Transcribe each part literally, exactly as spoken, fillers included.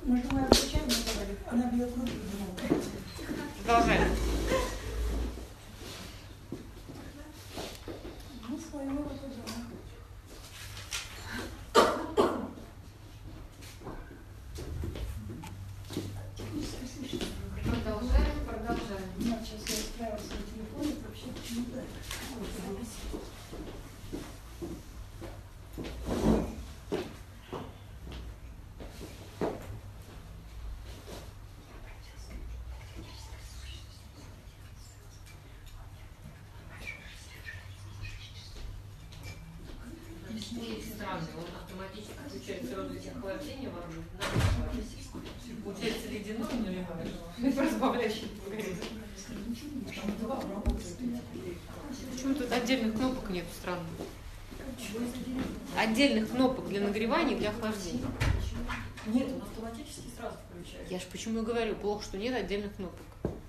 Нажимаем включаем, она бьет руки. Продолжаем. Ну, свой вывод уже. Продолжаем, продолжаем. Нет, сейчас я отправила свой телефон, это вообще почему-то. Странный, он автоматически включается развитие охлаждения воды. Получается ледяной, наливаешь, разбавляющий погорит. Почему тут отдельных кнопок нет, странно? Отдельных кнопок для нагревания и для охлаждения. Нет, он автоматически сразу включается. Я же почему и говорю, плохо, что нет отдельных кнопок.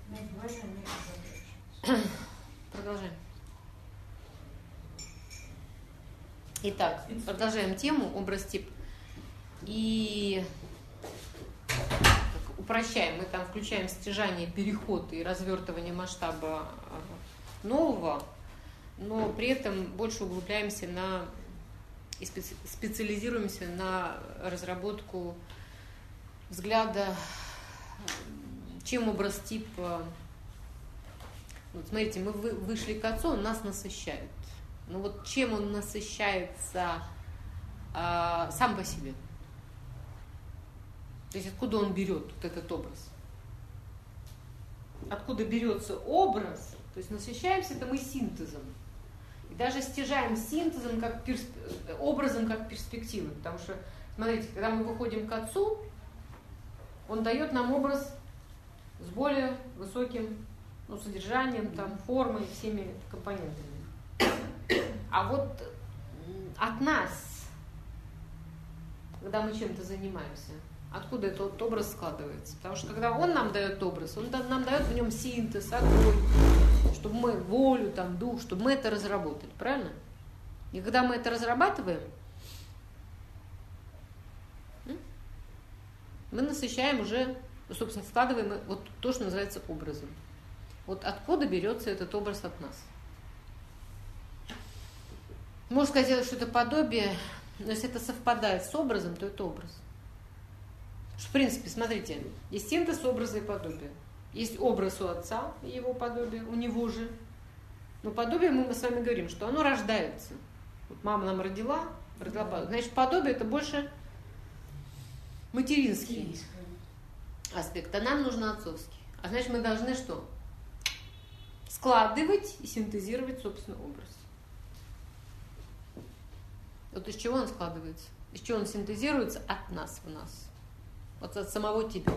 Продолжаем. Итак, продолжаем тему, образ-тип. И так, упрощаем. Мы там включаем стяжание, переход и развертывание масштаба нового, но при этом больше углубляемся на и специ, специализируемся на разработку взгляда, чем образ-тип. Вот смотрите, мы вышли к отцу, он нас насыщает. Ну вот чем он насыщается а, сам по себе? То есть откуда он берет вот этот образ? Откуда берется образ? То есть насыщаемся это мы синтезом. И даже стяжаем синтезом как персп... образом как перспективы. Потому что, смотрите, когда мы выходим к отцу, он дает нам образ с более высоким ну, содержанием, там, формой, всеми компонентами. А вот от нас, когда мы чем-то занимаемся, откуда этот образ складывается? Потому что когда он нам дает образ, он нам дает в нем синтез, огонь, чтобы мы волю, там, дух, чтобы мы это разработали, правильно? И когда мы это разрабатываем, мы насыщаем уже, собственно, складываем вот то, что называется образом. Вот откуда берется этот образ от нас? Можно сказать, что это подобие, но если это совпадает с образом, то это образ. В принципе, смотрите, есть синтез образа и подобия. Есть образ у отца и его подобие, у него же. Но подобие, мы с вами говорим, что оно рождается. Вот мама нам родила, родила подобие. Значит, подобие это больше материнский аспект, а нам нужно отцовский. А значит, мы должны что? Складывать и синтезировать собственный образ. Вот из чего он складывается? Из чего он синтезируется? От нас в нас. Вот от самого тебя.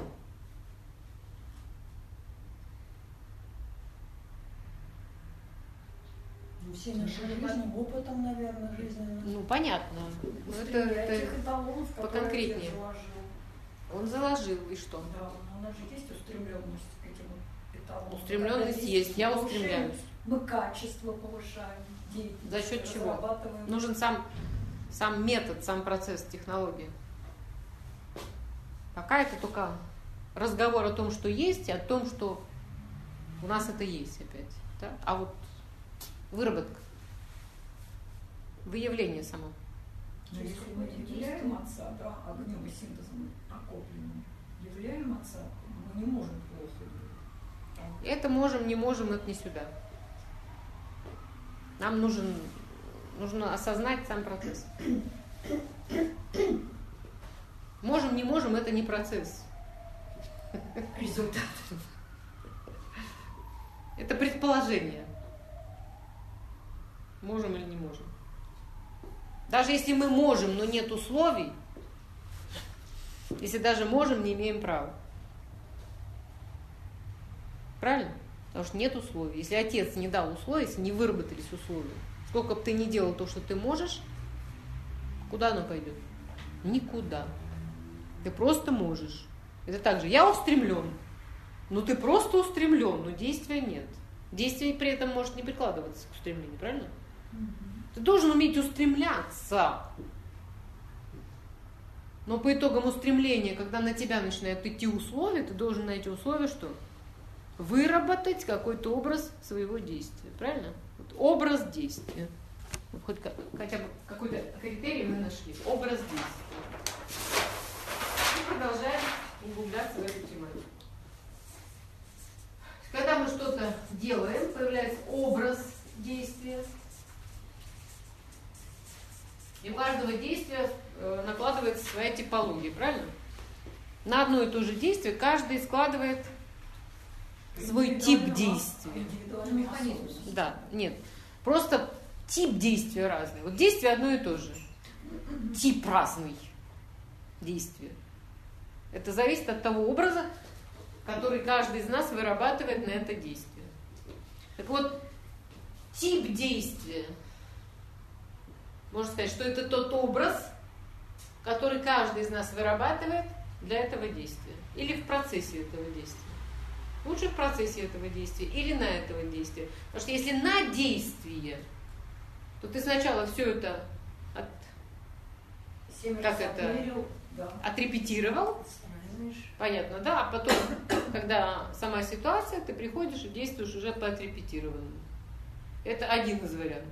Ну, всем жизненным опытом, наверное, жизненным. Ну, понятно. Ну, это, это поконкретнее. Он заложил, и что? Да, у нас же есть устремленность к этим эталонам. Устремленность есть, я устремляюсь. Мы качество повышаем. За счет чего? Нужен сам, сам метод, сам процесс, технология. Пока это только разговор о том, что есть, и о том, что у нас это есть опять. Да? А вот выработка, выявление само. Но если мы являем отца, да, огнем и синтезом накопленным, являем отца, мы не можем плохо делать. Это можем, не можем, это не сюда. Нам нужен, нужно осознать сам процесс. Можем, не можем, это не процесс. Результат. Это предположение. Можем или не можем. Даже если мы можем, но нет условий, если даже можем, не имеем права. Правильно? Потому что нет условий. Если отец не дал условий, если не выработались условия, сколько бы ты ни делал то, что ты можешь, куда оно пойдет? Никуда. Ты просто можешь. Это так же. Я устремлен. Ну ты просто устремлен, но действия нет. Действие при этом может не прикладываться к устремлению, правильно? Ты должен уметь устремляться. Но по итогам устремления, когда на тебя начинают идти условия, ты должен на эти условия что? Выработать какой-то образ своего действия. Правильно? Вот образ действия. Вот хоть как, хотя бы какой-то критерий мы нашли. Образ действия. И продолжаем углубляться в эту тематику. Когда мы что-то делаем, появляется образ действия. И у каждого действия накладывается своя типология, правильно? На одно и то же действие каждый складывает свой тип действия. Да, нет. Просто тип действия разный. Вот действие одно и то же. Тип разный действия. Это зависит от того образа, который каждый из нас вырабатывает на это действие. Так вот, тип действия. Можно сказать, что это тот образ, который каждый из нас вырабатывает для этого действия. Или в процессе этого действия. Лучше в процессе этого действия или на этого действия. Потому что если на действие, то ты сначала все это от, как это, отмерил, да. отрепетировал. Понятно, да? А потом, когда сама ситуация, ты приходишь и действуешь уже по отрепетированному. Это один из вариантов.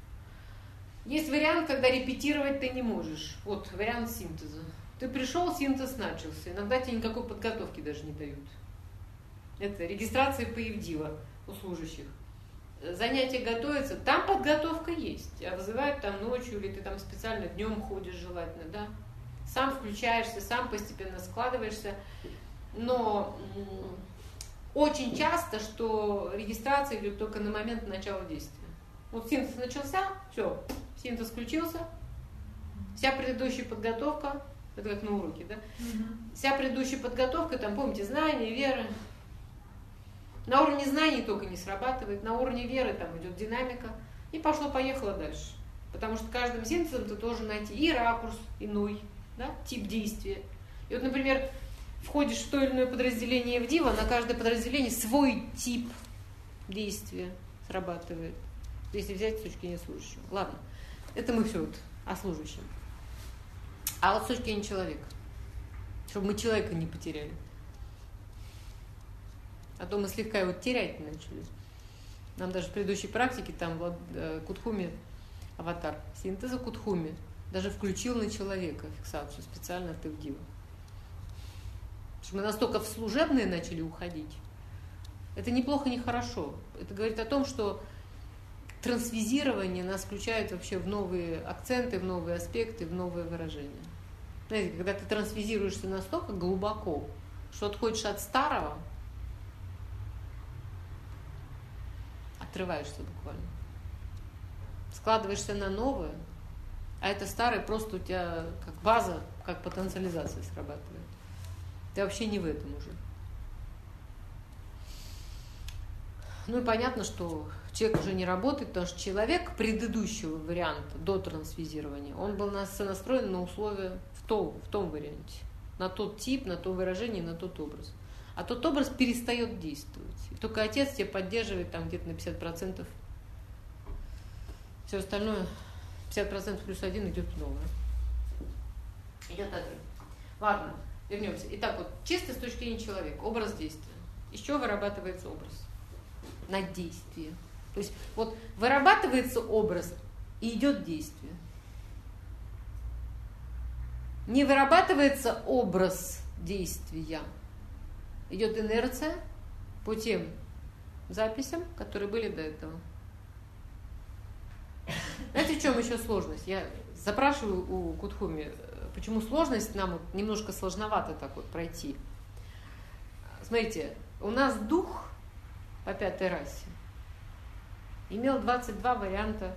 Есть вариант, когда репетировать ты не можешь. Вот вариант синтеза. Ты пришел, синтез начался. Иногда тебе никакой подготовки даже не дают. Это регистрация по ИВДИВа у служащих. Занятия готовятся, там подготовка есть. А вызывают там ночью, или ты там специально днем ходишь желательно, да? Сам включаешься, сам постепенно складываешься. Но м- очень часто, что регистрация идет только на момент начала действия. Вот синтез начался, все, синтез включился, вся предыдущая подготовка, это как на уроке, да? Угу. Вся предыдущая подготовка, там, помните, знания, вера. На уровне знаний только не срабатывает, на уровне веры там идет динамика, и пошло-поехало дальше. Потому что каждым синтезом ты должен найти и ракурс иной, да, тип действия. И вот, например, входишь в то или иное подразделение ИВДИВа, на каждое подразделение свой тип действия срабатывает. Если взять с точки зрения служащего. Ладно, это мы все вот о служащем. А вот с точки зрения человека. Чтобы мы человека не потеряли. А то мы слегка его терять начали. Нам даже в предыдущей практике, там в Кутхуме, аватар синтеза Кутхуме, даже включил на человека фиксацию специально от ИВДИВа. Потому что мы настолько в служебные начали уходить. Это неплохо, не хорошо. Это говорит о том, что трансвизирование нас включает вообще в новые акценты, в новые аспекты, в новые выражения. Знаете, когда ты трансвизируешься настолько глубоко, что отходишь от старого, отрываешься буквально. Складываешься на новое, а это старое просто у тебя как база, как потенциализация срабатывает. Ты вообще не в этом уже. Ну и понятно, что человек уже не работает, потому что человек предыдущего варианта, до трансвизирования, он был настроен на условия в том, в том варианте. На тот тип, на то выражение, на тот образ. А тот образ перестает действовать. И только отец тебя поддерживает там где-то на пятьдесят процентов. Все остальное, пятьдесят процентов плюс один идет в новое. Идет отрыв. Ладно, вернемся. Итак, вот чисто с точки зрения человека, образ действия. Из чего вырабатывается образ? На действие. То есть вот вырабатывается образ и идет действие. Не вырабатывается образ действия. Идет инерция по тем записям, которые были до этого. Знаете, в чем еще сложность? Я запрашиваю у Кутхуми, почему сложность нам немножко сложновато так вот пройти. Смотрите, у нас дух по пятой расе имел двадцать два варианта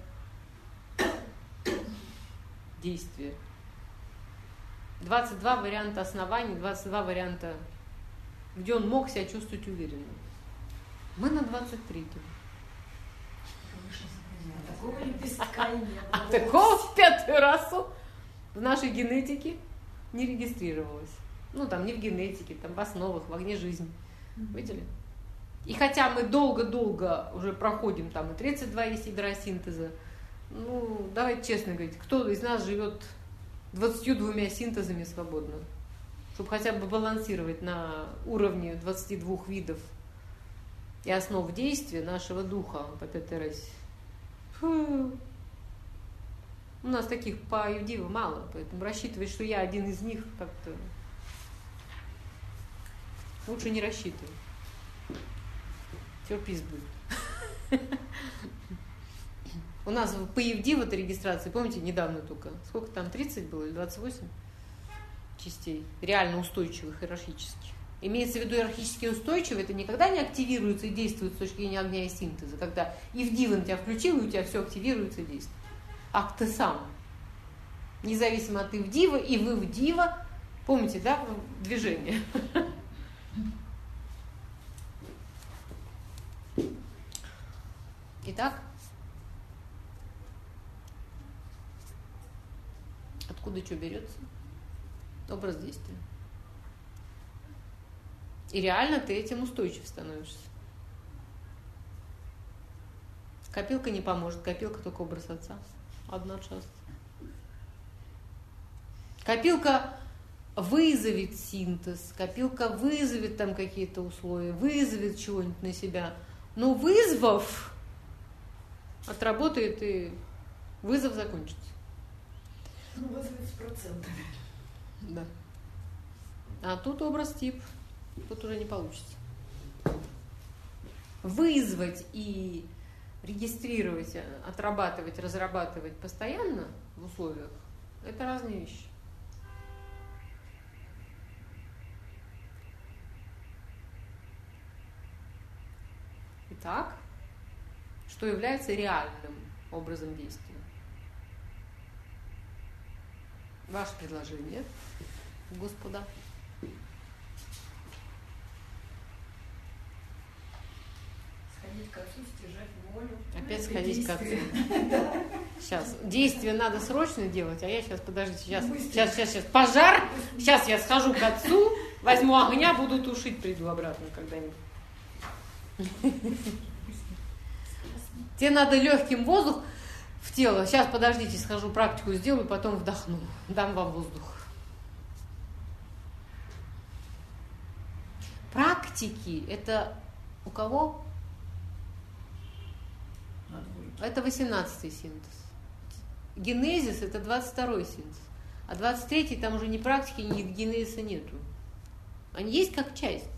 действия. двадцать два варианта оснований, двадцать два варианта, где он мог себя чувствовать уверенно. Мы на двадцать третьем. Такого лепестка не было. А такого в пятую расу в нашей генетике не регистрировалось. Ну, там не в генетике, там в основах, в огне жизни. Видели? И хотя мы долго-долго уже проходим, там и тридцать два есть ядра синтеза, ну, давайте честно говорить, кто из нас живет двадцатью двумя синтезами свободно, чтобы хотя бы балансировать на уровне двадцати двух видов и основ действия нашего духа по пятой расе. Фу. У нас таких по Юдиву мало, поэтому рассчитывать, что я один из них, как-то лучше не рассчитывай. Сюрприз будет. У нас по Евдиву этой регистрации, помните, недавно только, сколько там, тридцать было или двадцать восемь частей, реально устойчивых, иерархических. Имеется в виду иерархически устойчивые, это никогда не активируется и действует с точки зрения огня и синтеза, когда Евдива на тебя включил, и у тебя все активируется и действует. А ты сам, независимо от Евдива, и вы Вдива, помните, да, движение. Итак, откуда что берется? Образ действия. И реально ты этим устойчив становишься. Копилка не поможет, копилка только образ отца. Одна часть. Копилка вызовет синтез, копилка вызовет там какие-то условия, вызовет чего-нибудь на себя. Но вызвав, отработает и вызов закончится. Ну, вызовет с процентами. Да. А тут образ тип. Тут уже не получится. Вызвать и регистрировать, отрабатывать, разрабатывать постоянно в условиях – это разные вещи. Итак, что является реальным образом действия? Ваше предложение, господа. Сходить к отцу, стяжать волю. Опять сходить к отцу. Сейчас. Действие надо срочно делать, а я сейчас, подождите, сейчас, сейчас, сейчас, сейчас. Пожар. Сейчас я схожу к отцу, возьму огня, буду тушить, приду обратно когда-нибудь. Тебе надо легким воздух в тело. Сейчас, подождите, схожу, практику сделаю, потом вдохну. Дам вам воздух. Практики – это у кого? Это восемнадцатый синтез. Генезис – это двадцать второй синтез. А двадцать третий там уже ни практики, ни генезиса нету. Они есть как часть.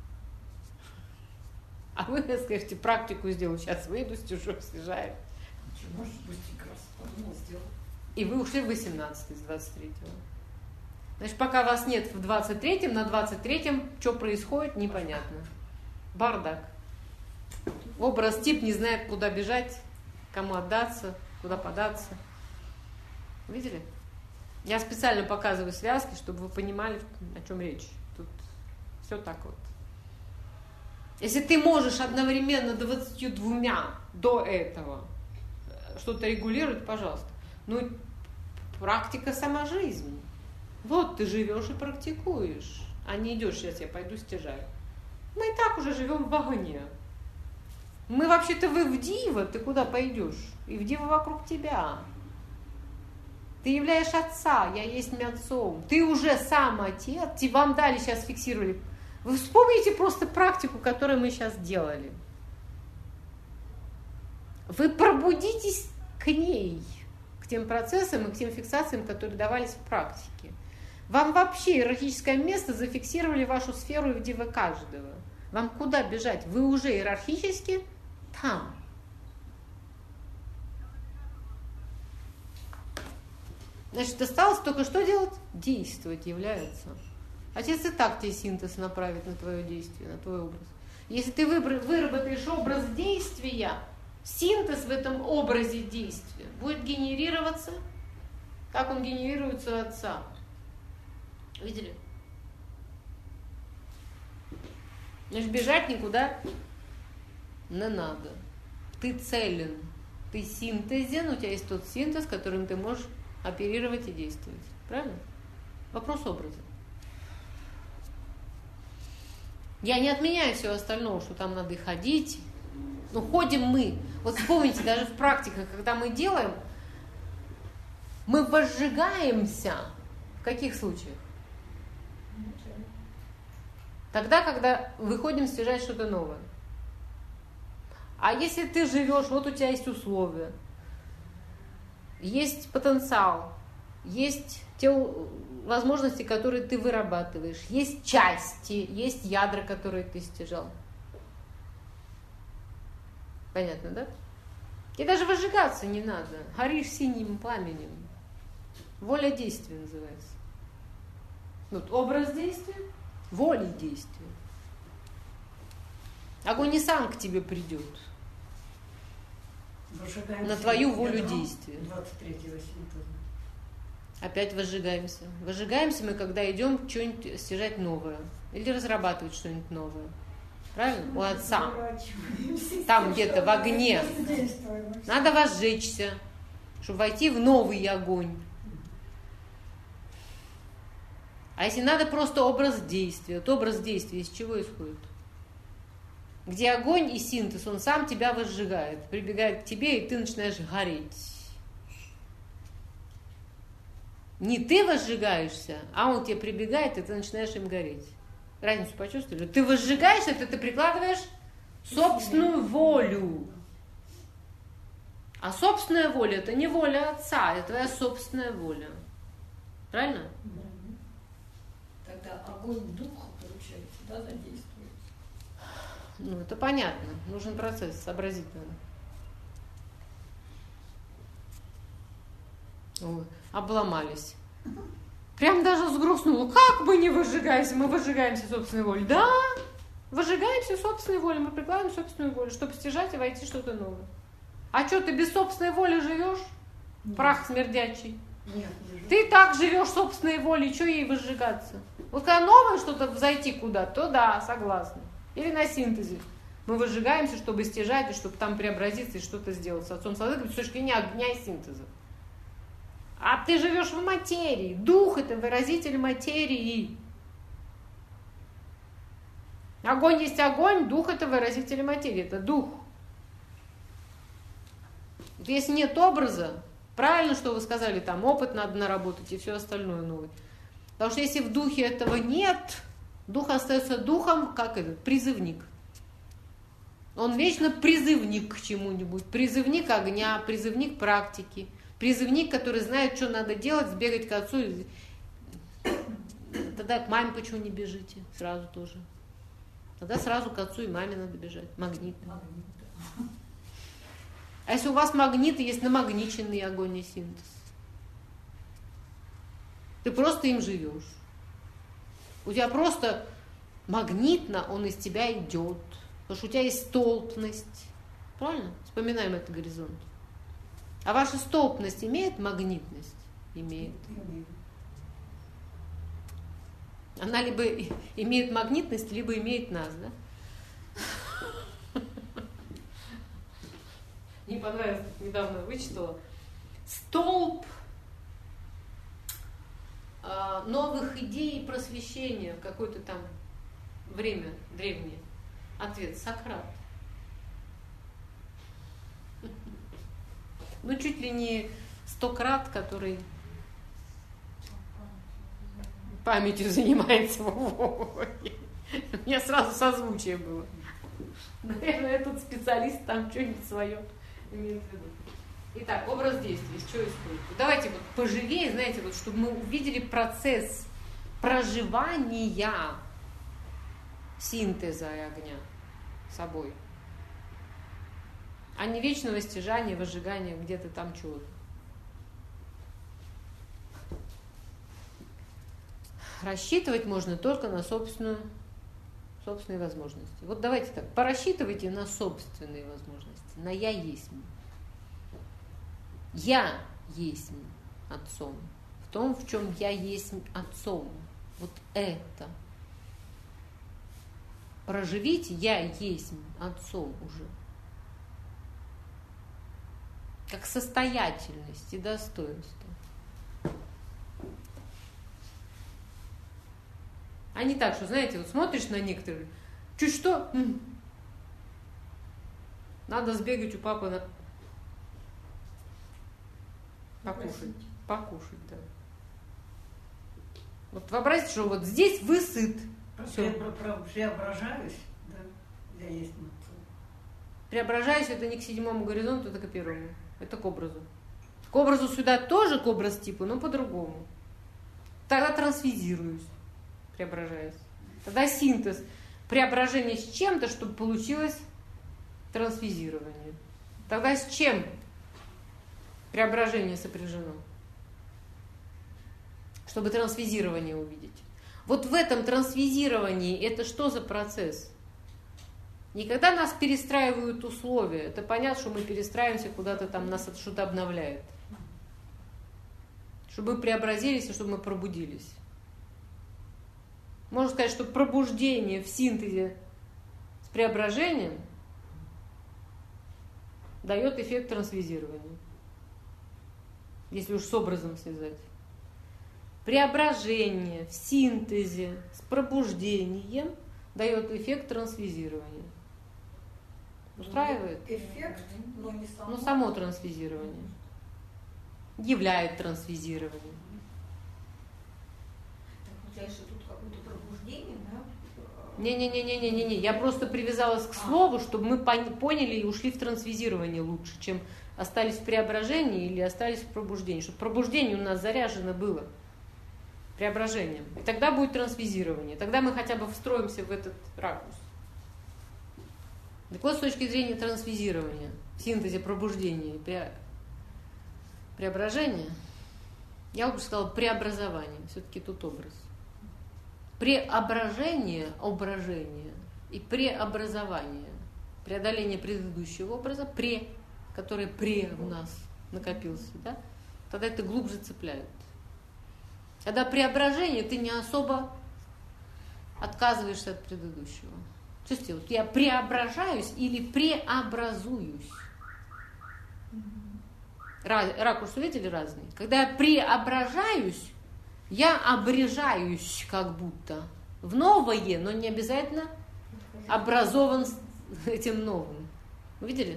А вы скажете, практику сделаю, сейчас выйду, стяжу, съезжаю. Может быть, как раз подумал, сделал. И вы ушли в восемнадцатый с двадцать третьего. Значит, пока вас нет в двадцать третьем, на двадцать третьем, что происходит, непонятно. Бардак. Образ тип не знает, куда бежать, кому отдаться, куда податься. Видели? Я специально показываю связки, чтобы вы понимали, о чем речь. Тут все так вот. Если ты можешь одновременно двадцатью двумя до этого что-то регулировать, пожалуйста. Ну, практика сама жизнь. Вот ты живешь и практикуешь, а не идешь, сейчас я пойду стяжаю. Мы и так уже живем в огне. Мы вообще-то вы в Дива, ты куда пойдешь? И в Дива вокруг тебя. Ты являешь отца, я есть отцом. Ты уже сам отец, тебе вам дали, сейчас фиксировали. Вы вспомните просто практику, которую мы сейчас делали. Вы пробудитесь к ней, к тем процессам и к тем фиксациям, которые давались в практике. Вам вообще иерархическое место зафиксировали вашу сферу и в Дива каждого. Вам куда бежать? Вы уже иерархически там. Значит, осталось только что делать? Действовать является. Отец и так тебе синтез направит на твое действие, на твой образ. Если ты выработаешь образ действия, синтез в этом образе действия будет генерироваться, как он генерируется у отца. Видели? Значит, бежать никуда не надо. Ты целен, ты синтезен, у тебя есть тот синтез, которым ты можешь оперировать и действовать. Правильно? Вопрос образа. Я не отменяю всего остального, что там надо и ходить. Но ходим мы. Вот вспомните, даже в практиках, когда мы делаем, Мы возжигаемся в каких случаях? Тогда, когда выходим стяжать что-то новое. А если ты живешь, вот у тебя есть условия, есть потенциал, есть те возможности, которые ты вырабатываешь, есть части, есть ядра, которые ты стяжал. Понятно, да? И даже возжигаться не надо. Горишь синим пламенем. Воля действия называется. Вот образ действия, воля действия. Огонь не сам к тебе придет. На твою волю действия. двадцать третьего синтеза. Опять возжигаемся. Возжигаемся мы, когда идем что-нибудь стяжать новое. Или разрабатывать что-нибудь новое. Правильно? У отца. Там где-то в огне. Надо возжечься, чтобы войти в новый огонь. А если надо просто образ действия, то образ действия из чего исходит? Где огонь и синтез, он сам тебя возжигает, прибегает к тебе, и ты начинаешь гореть. Не ты возжигаешься, а он тебе прибегает, и ты начинаешь им гореть. Разницу почувствовали? Ты возжигаешься, это ты прикладываешь собственную волю. А собственная воля – это не воля отца, это твоя собственная воля. Правильно? Тогда огонь духа, получается, да, задействуется. Ну, это понятно. Нужен процесс, сообразить надо. Ой, обломались. Прям даже взгрустнуло. Как мы не выжигаемся? Мы выжигаемся собственной волей. Да, выжигаемся собственной волей. Мы прикладываем собственную волю, чтобы стяжать и войти в что-то новое. А что, ты без собственной воли живешь? Нет. Прах смердячий. Нет, не живу. Ты так живешь собственной волей, что ей выжигаться? Вот когда новое что-то взойти куда-то, то да, согласна. Или на синтезе. Мы выжигаемся, чтобы стяжать, и чтобы там преобразиться и что-то сделать с Отцом Садыком с точки зрения огня и синтеза. А ты живешь в материи. Дух – это выразитель материи. Огонь есть огонь, дух – это выразитель материи. Это дух. Если нет образа, правильно, что вы сказали, там опыт надо наработать и все остальное новое. Потому что если в духе этого нет, дух остается духом, как этот, призывник. Он вечно призывник к чему-нибудь. Призывник огня, призывник практики. Призывник, который знает, что надо делать, сбегать к отцу. Тогда к маме почему не бежите? Сразу тоже. Тогда сразу к отцу и маме надо бежать. Магнит. А если у вас магниты, есть намагниченный огонь и синтез? Ты просто им живешь. У тебя просто магнитно он из тебя идет. Потому что у тебя есть столпность. Правильно? Вспоминаем этот горизонт. А ваша столпность имеет магнитность? Имеет. Она либо имеет магнитность, либо имеет нас, да? Не понравилось, недавно вычитала. Столб э, новых идей и просвещения в какое-то там время древнее. Ответ: Сократ. Ну, чуть ли не Стократ, который памятью занимается. У меня сразу созвучие было. Наверное, этот специалист там что-нибудь свое имеет в виду. Итак, образ действия, из чего исходит? Давайте вот поживее, знаете, вот, чтобы мы увидели процесс проживания синтеза и огня собой. А не вечного стяжания, возжигания где-то там чего-то. Рассчитывать можно только на собственную, собственные возможности. Вот давайте так, порассчитывайте на собственные возможности, на «я есть». Я есть Отцом. В том, в чем я есть Отцом. Вот это. Проживите «я есть Отцом» уже. Как состоятельность и достоинство. А не так, что, знаете, вот смотришь на некоторых, чуть что, м-м, надо сбегать у папы на... покушать. покушать, да. Вот вообразите, что вот здесь вы сыт. Просто я преображаюсь, да, я есть мацу. Преображаюсь, это не к седьмому горизонту, это к первому. Это к образу. К образу сюда тоже к образ типу, но по-другому. Тогда трансфизируюсь, преображаюсь. Тогда синтез. Преображение с чем-то, чтобы получилось трансфизирование. Тогда с чем преображение сопряжено? Чтобы трансфизирование увидеть. Вот в этом трансфизировании это что за процесс? Не когда нас перестраивают условия. Это понятно, что мы перестраиваемся куда-то там, нас это что-то обновляет. Чтобы мы преобразились и чтобы мы пробудились. Можно сказать, что пробуждение в синтезе с преображением дает эффект трансфизирования. Если уж с образом связать. Преображение в синтезе с пробуждением дает эффект трансфизирования. Устраивает? Эффект, но не само. Ну, само трансфизирование. Являет трансфизирование. Так, получается, что тут какое-то пробуждение, да? Не-не-не-не-не-не. Я просто привязалась к слову, чтобы мы поняли и ушли в трансфизирование лучше, чем остались в преображении или остались в пробуждении. Чтобы пробуждение у нас заряжено было преображением. И тогда будет трансфизирование. Тогда мы хотя бы встроимся в этот ракурс. Так вот, с точки зрения трансфизирования, в синтезе пробуждения и пре... преображения, я бы сказала преобразование. Все-таки тут образ. Преображение, ображение и преобразование. Преодоление предыдущего образа, пре, который пре у нас накопился, да? Тогда это глубже цепляет. Когда преображение, ты не особо отказываешься от предыдущего. Чувствуете, вот я преображаюсь или преобразуюсь. Ракурс увидели разный? Когда я преображаюсь, я обрежаюсь как будто в новое, но не обязательно образован этим новым. Видели?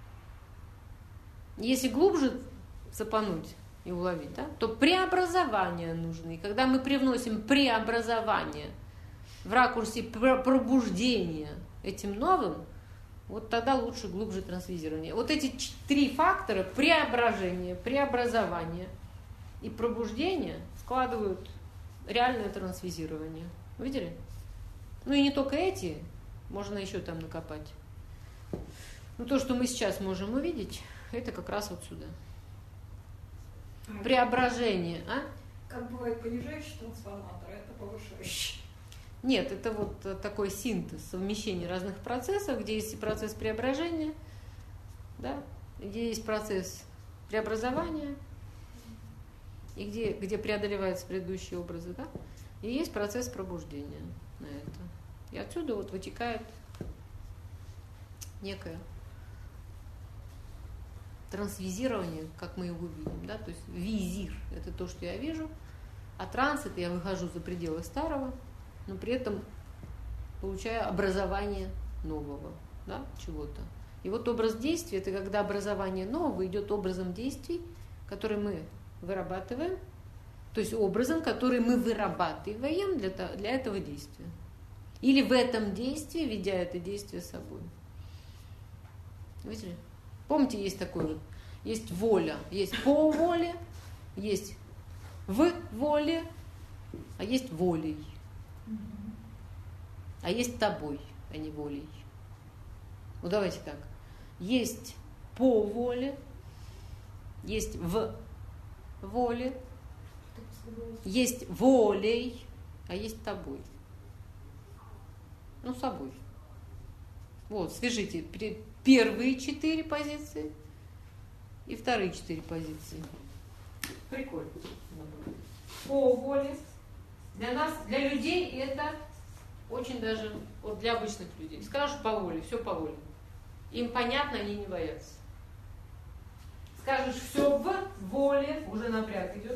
Если глубже запануть и уловить, да, то преобразования нужны. И когда мы привносим преобразование в ракурсе пробуждения этим новым, вот тогда лучше глубже трансфизирование. Вот эти три фактора – преображение, преобразование и пробуждение – складывают реальное трансфизирование. Видели? Ну и не только эти, можно еще там накопать. Но то, что мы сейчас можем увидеть, это как раз вот сюда. Преображение, а? Как бывает понижающий трансформатор, а это повышающий. Нет, это вот такой синтез, совмещение разных процессов, где есть и процесс преображения, да, где есть процесс преобразования, и где, где преодолеваются предыдущие образы, да, и есть процесс пробуждения на это. И отсюда вот вытекает некое трансвизирование, как мы его видим, да, то есть визир – это то, что я вижу, а транс – это я выхожу за пределы старого, но при этом получаю образование нового, да, чего-то. И вот образ действия – это когда образование нового идет образом действий, который мы вырабатываем, то есть образом, который мы вырабатываем для, для этого действия. Или в этом действии, ведя это действие собой. Видите? Помните, есть такое вот, есть воля, есть по воле, есть в воле, а есть волей. А есть тобой, а не волей. Ну давайте так. Есть по воле, есть в воле, есть волей, а есть тобой. Ну, собой. Вот, свяжите первые четыре позиции и вторые четыре позиции. Прикольно. По воле. Для нас, для людей это очень даже, вот для обычных людей. Скажешь по воле, все по воле. Им понятно, они не боятся. Скажешь все в воле, уже напряг идет.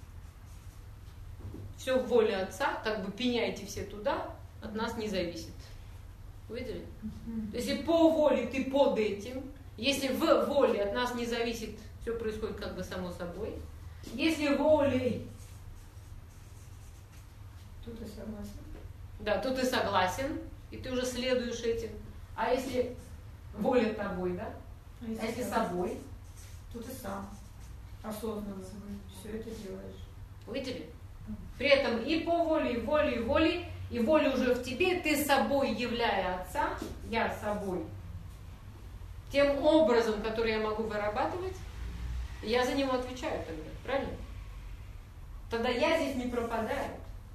Все в воле Отца, как бы пеняйте все туда, от нас не зависит. Увидели? Mm-hmm. Если по воле ты под этим, если в воле от нас не зависит, все происходит как бы само собой. Если волей, Тут и согласен. да, то ты согласен, и ты уже следуешь этим. А если воля тобой, да? А А если согласен? собой? Тут и сам. Осознанно все это делаешь. Видели? При этом и по воле, и воле, и воле, и воля уже в тебе, ты собой являя Отца, я собой, тем образом, который я могу вырабатывать, я за него отвечаю тогда, правильно? Тогда я здесь не пропадаю.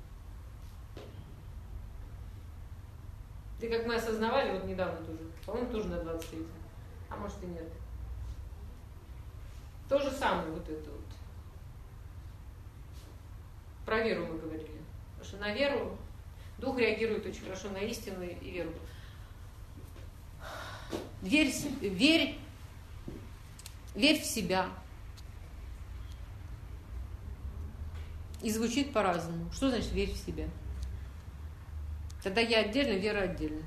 И как мы осознавали, вот недавно тоже, по-моему, тоже на двадцать третьем, а может и нет. То же самое вот это вот. Про веру мы говорили. Потому что на веру дух реагирует очень хорошо на истину и веру. Верь, верь, верь в себя. И звучит по-разному. Что значит верь в себя? Тогда я отдельно, вера отдельно.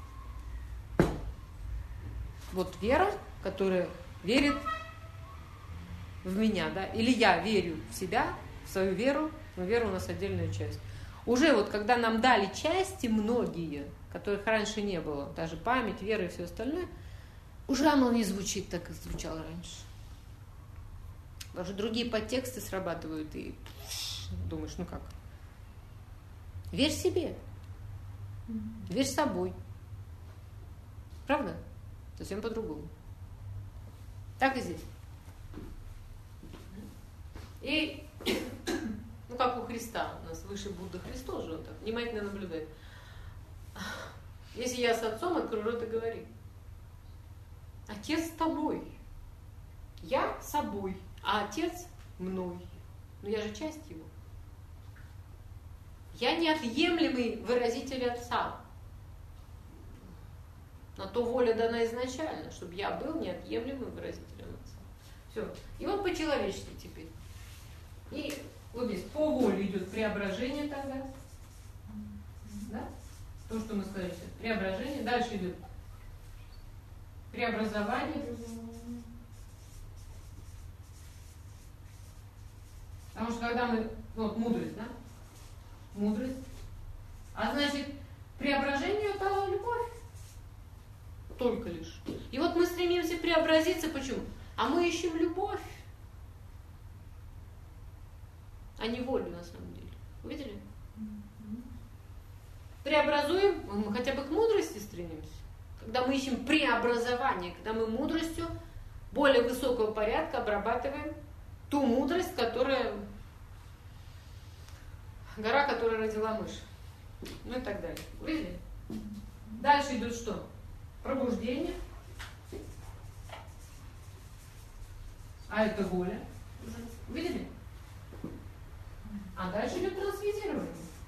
Вот вера, которая верит в меня, да, или я верю в себя, в свою веру, но вера у нас отдельная часть. Уже вот когда нам дали части многие, которых раньше не было, даже память, вера и все остальное, уже оно не звучит так, как звучало раньше. Потому что другие подтексты срабатывают, и думаешь, ну как? Верь себе. Верь собой. Правда? Совсем по-другому. Так и здесь. И, ну как у Христа, у нас выше Будда Христос же, он так внимательно наблюдает. Если я с Отцом, открой рот и говори. Отец с тобой. Я собой, а Отец мной. Но я же часть Его. Я неотъемлемый выразитель Отца. На то воля дана изначально, чтобы я был неотъемлемым выразителем Отца. Все. И вот по-человечески теперь. И вот здесь по воле идет преображение тогда. Да? То, что мы сказали сейчас. Преображение. Дальше идет преобразование. Потому что когда мы... Вот мудрость, да? Мудрость. А значит, преображение – это любовь. Только лишь. И вот мы стремимся преобразиться. Почему? А мы ищем любовь, а не волю на самом деле. Увидели? Преобразуем, мы хотя бы к мудрости стремимся. Когда мы ищем преобразование, когда мы мудростью более высокого порядка обрабатываем ту мудрость, которая... Гора, которая родила мышь. Ну и так далее. Видели? Дальше идет что? Пробуждение. А это воля. Видели? А дальше идет трансвизирование.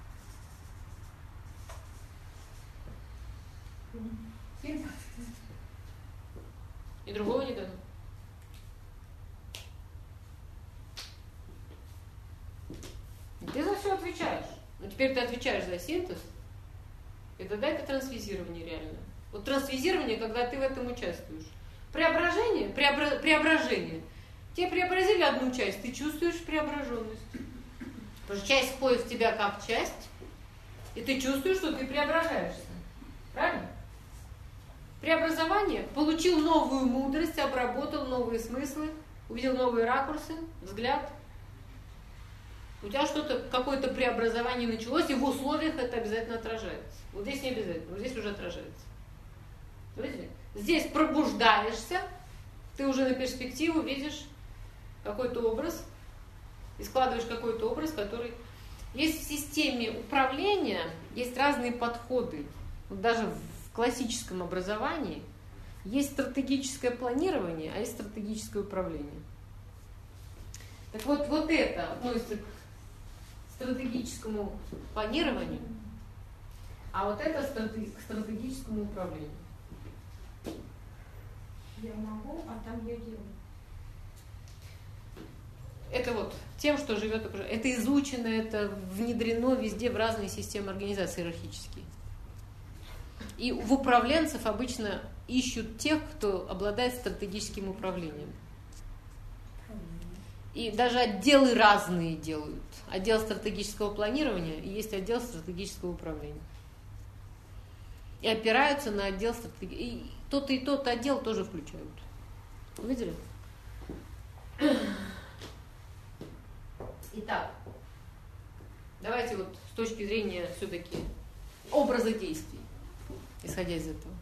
И другого не дано. Ты за все отвечаешь. Но теперь ты отвечаешь за синтез, и тогда это трансвизирование реально. Вот трансвизирование, когда ты в этом участвуешь. Преображение, преобра... преображение. Тебе преобразили одну часть, ты чувствуешь преображенность. Потому что часть входит в тебя как часть, и ты чувствуешь, что ты преображаешься. Правильно? Преобразование. Получил новую мудрость, обработал новые смыслы, увидел новые ракурсы, взгляд. У тебя что-то, какое-то преобразование началось, и в условиях это обязательно отражается. Вот здесь не обязательно, вот здесь уже отражается. Видите? Здесь пробуждаешься, ты уже на перспективу видишь какой-то образ, и складываешь какой-то образ, который... Есть в системе управления, есть разные подходы. Вот даже в классическом образовании есть стратегическое планирование, а есть стратегическое управление. Так вот, вот это относится к стратегическому планированию, а вот это к стратегическому управлению. Я могу, а там я делаю. Это вот тем, что живет окружение. Это изучено, это внедрено везде в разные системы организации иерархические. И в управленцев обычно ищут тех, кто обладает стратегическим управлением. И даже отделы разные делают. Отдел стратегического планирования и есть отдел стратегического управления. И опираются на отдел стратегии. И тот и тот отдел тоже включают. Видели? Итак, давайте вот с точки зрения все-таки образа действий, исходя из этого.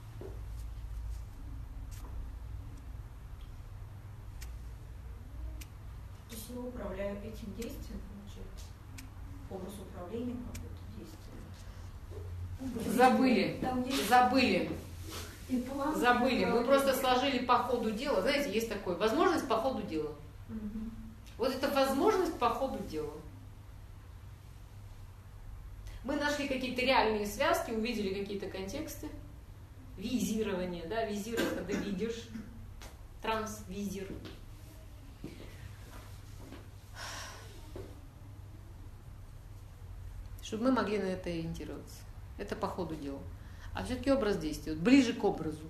То есть я управляю этим действием, получается? Образ управления какое-то действие. Забыли, Там есть забыли, и план, забыли. и Мы план. просто сложили по ходу дела. Знаете, есть такое, возможность по ходу дела. Мгм. Вот это возможность по ходу дела. Мы нашли какие-то реальные связки, увидели какие-то контексты. Визирование, да, визирование, когда видишь. Трансвизир. Чтобы мы могли на это ориентироваться. Это по ходу дела. А все-таки образ действия, вот ближе к образу.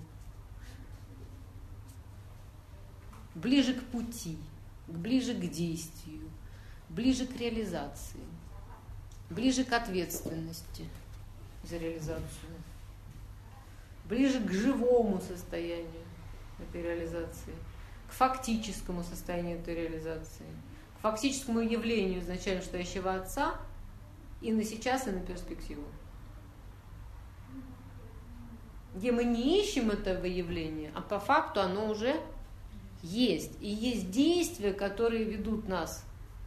Ближе к пути, ближе к действию, ближе к реализации, ближе к ответственности за реализацию, ближе к живому состоянию этой реализации, к фактическому состоянию этой реализации, к фактическому явлению изначально стоящего Отца и на сейчас, и на перспективу. Где мы не ищем этого явления, а по факту оно уже есть. И есть действия, которые ведут нас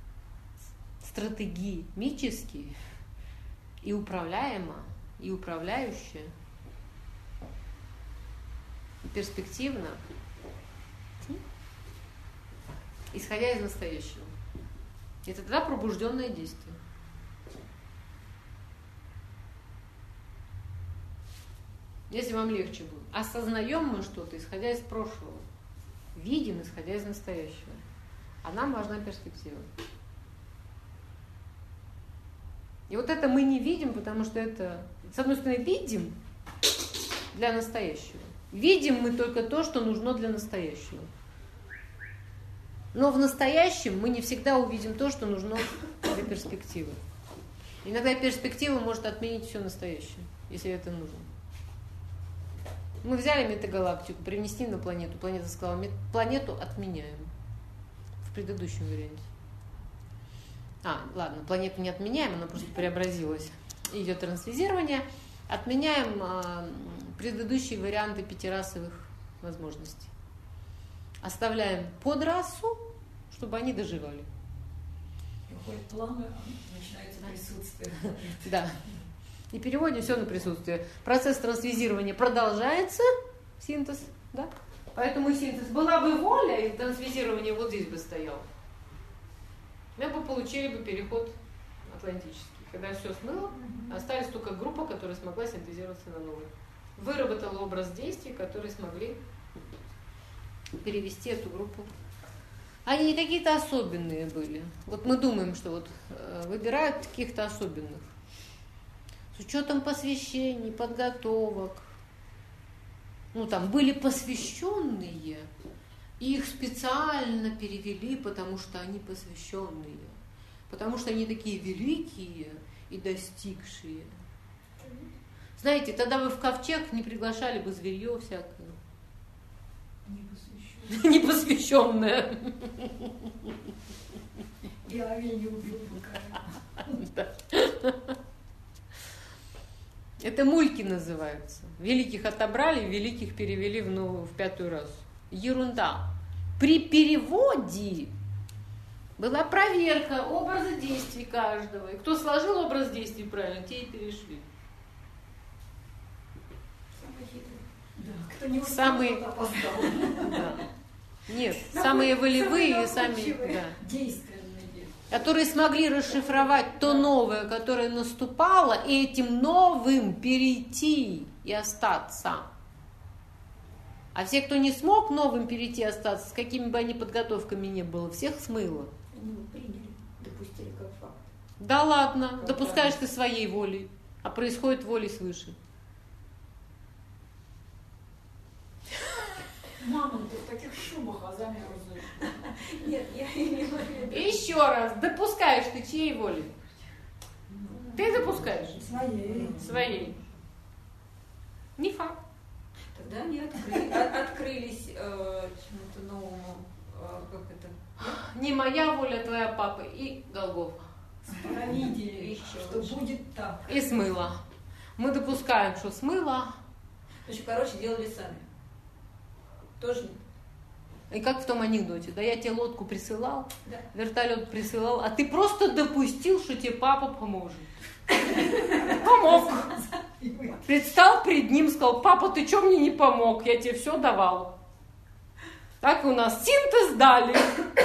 стратегически и управляемо, и управляюще, и перспективно, исходя из настоящего. Это тогда пробужденное действие. Если вам легче будет. Осознаем мы что-то, исходя из прошлого. Видим, исходя из настоящего. А нам важна перспектива. И вот это мы не видим, потому что это, с одной стороны, видим для настоящего. Видим мы только то, что нужно для настоящего. Но в настоящем мы не всегда увидим то, что нужно для перспективы. Иногда перспектива может отменить все настоящее, если это нужно. Мы взяли метагалактику, принесли на планету. Планета сказала, планету отменяем. В предыдущем варианте. А, ладно, планету не отменяем, она просто преобразилась. Идет трансвизирование. Отменяем а, предыдущие варианты пятирасовых возможностей. Оставляем под расу, чтобы они доживали. Приходит план, начинается присутствие. Да. И переводим все на присутствие. Процесс трансвизирования продолжается, синтез, да? Поэтому синтез. Была бы воля, и трансвизирование вот здесь бы стояло. Мы бы получили бы переход атлантический. Когда все смыло, остались только группа, которая смогла синтезироваться на новый. Выработала образ действий, которые смогли перевести эту группу. Они не какие-то особенные были. Вот мы думаем, что вот э, выбирают каких-то особенных. С учетом посвящений, подготовок. Ну, там были посвященные, и их специально перевели, потому что они посвященные. Потому что они такие великие и достигшие. Знаете, тогда вы в ковчег не приглашали бы зверье всякое. Непосвященное. И оленя убил быка. Это мульки называются. Великих отобрали, великих перевели в новую, в пятую расу. Ерунда. При переводе была проверка образа действий каждого. И кто сложил образ действий правильно, те и перешли. Самый хитрый. Да. Кто не успел, Самые... тот опоздал. Да. Нет, самые волевые и сами... Да. Действенные. Которые смогли расшифровать то новое, которое наступало, и этим новым перейти и остаться. А все, кто не смог новым перейти и остаться, с какими бы они подготовками ни было, всех смыло. Они его приняли, допустили как факт. Да ладно, Как допускаешь правильно. ты своей волей, а происходит волей свыше. Мама, ты в таких шубах азами разуешь. Нет, я не говорю. Еще раз, допускаешь ты чьей воли? Ты допускаешь? Своей. Своей. Не факт. Тогда они открыли, от, открылись э, чему-то новому, э, как это? Не моя воля, твоя папа и Голгофа. Провидели еще, что будет так. И смыло. Мы допускаем, что смыло. В общем, короче, делали сами. Тоже. И как в том анекдоте, да, я тебе лодку присылал, Да. вертолет присылал, а ты просто допустил, что тебе папа поможет. Помог. Предстал перед ним, сказал: папа, ты что мне не помог? Я тебе все давал. Так у нас синтез дали.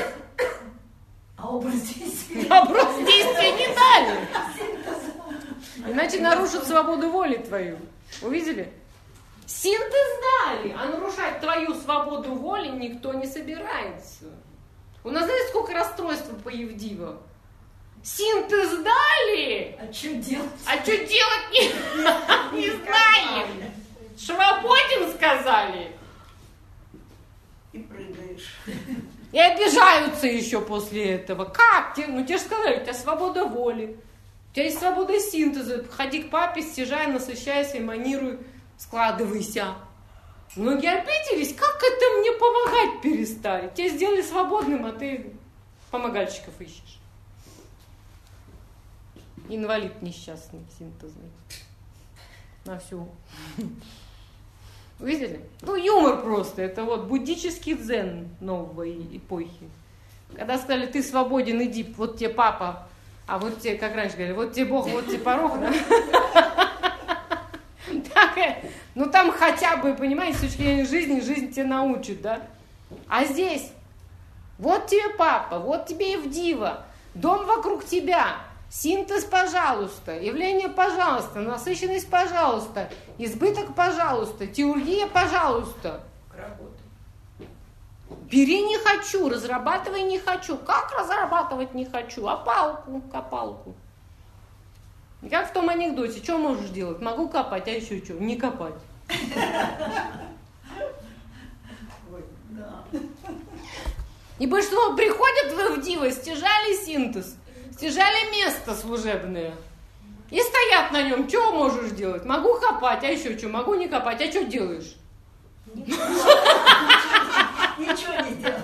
А образ действия? Образ действия не дали. Иначе нарушат свободу воли твою. Увидели? Синтез дали, а нарушать твою свободу воли никто не собирается. У нас, знаете, сколько расстройств по Евдиву? Синтез дали, А что делать? а что делать не, не знаем. Свободен сказали. И прыгаешь. И обижаются еще после этого. Как? Ну тебе же сказали, у тебя свобода воли. У тебя есть свобода синтеза. Ходи к папе, стяжай, насыщайся, эманируй, складывайся. Многие обиделись. Как это мне помогать перестали? Тебя сделали свободным, а ты помогальщиков ищешь. Инвалид несчастный, синтезный. На всю. Видели? Ну, юмор просто. Это вот буддический дзен новой эпохи. Когда сказали, ты свободен, иди, вот тебе папа, а вот тебе, как раньше говорили, вот тебе Бог, вот тебе порог, да? Ну, там хотя бы, понимаете, с точки зрения жизни, жизнь тебя научит, да? А здесь, вот тебе папа, вот тебе Евдива, дом вокруг тебя, синтез, пожалуйста, явление, пожалуйста, насыщенность, пожалуйста, избыток, пожалуйста, теургия, пожалуйста. Работа. Бери не хочу, разрабатывай не хочу. Как разрабатывать не хочу? А палку, копалку. Как в том анекдоте, что можешь делать? Могу копать, а еще что? Не копать. Ой, да. И большинство приходят в Евдивы, стяжали синтез, стяжали место служебное. И стоят на нем, что можешь делать? Могу копать, а еще что? Могу не копать, а что делаешь? Ничего не делаешь.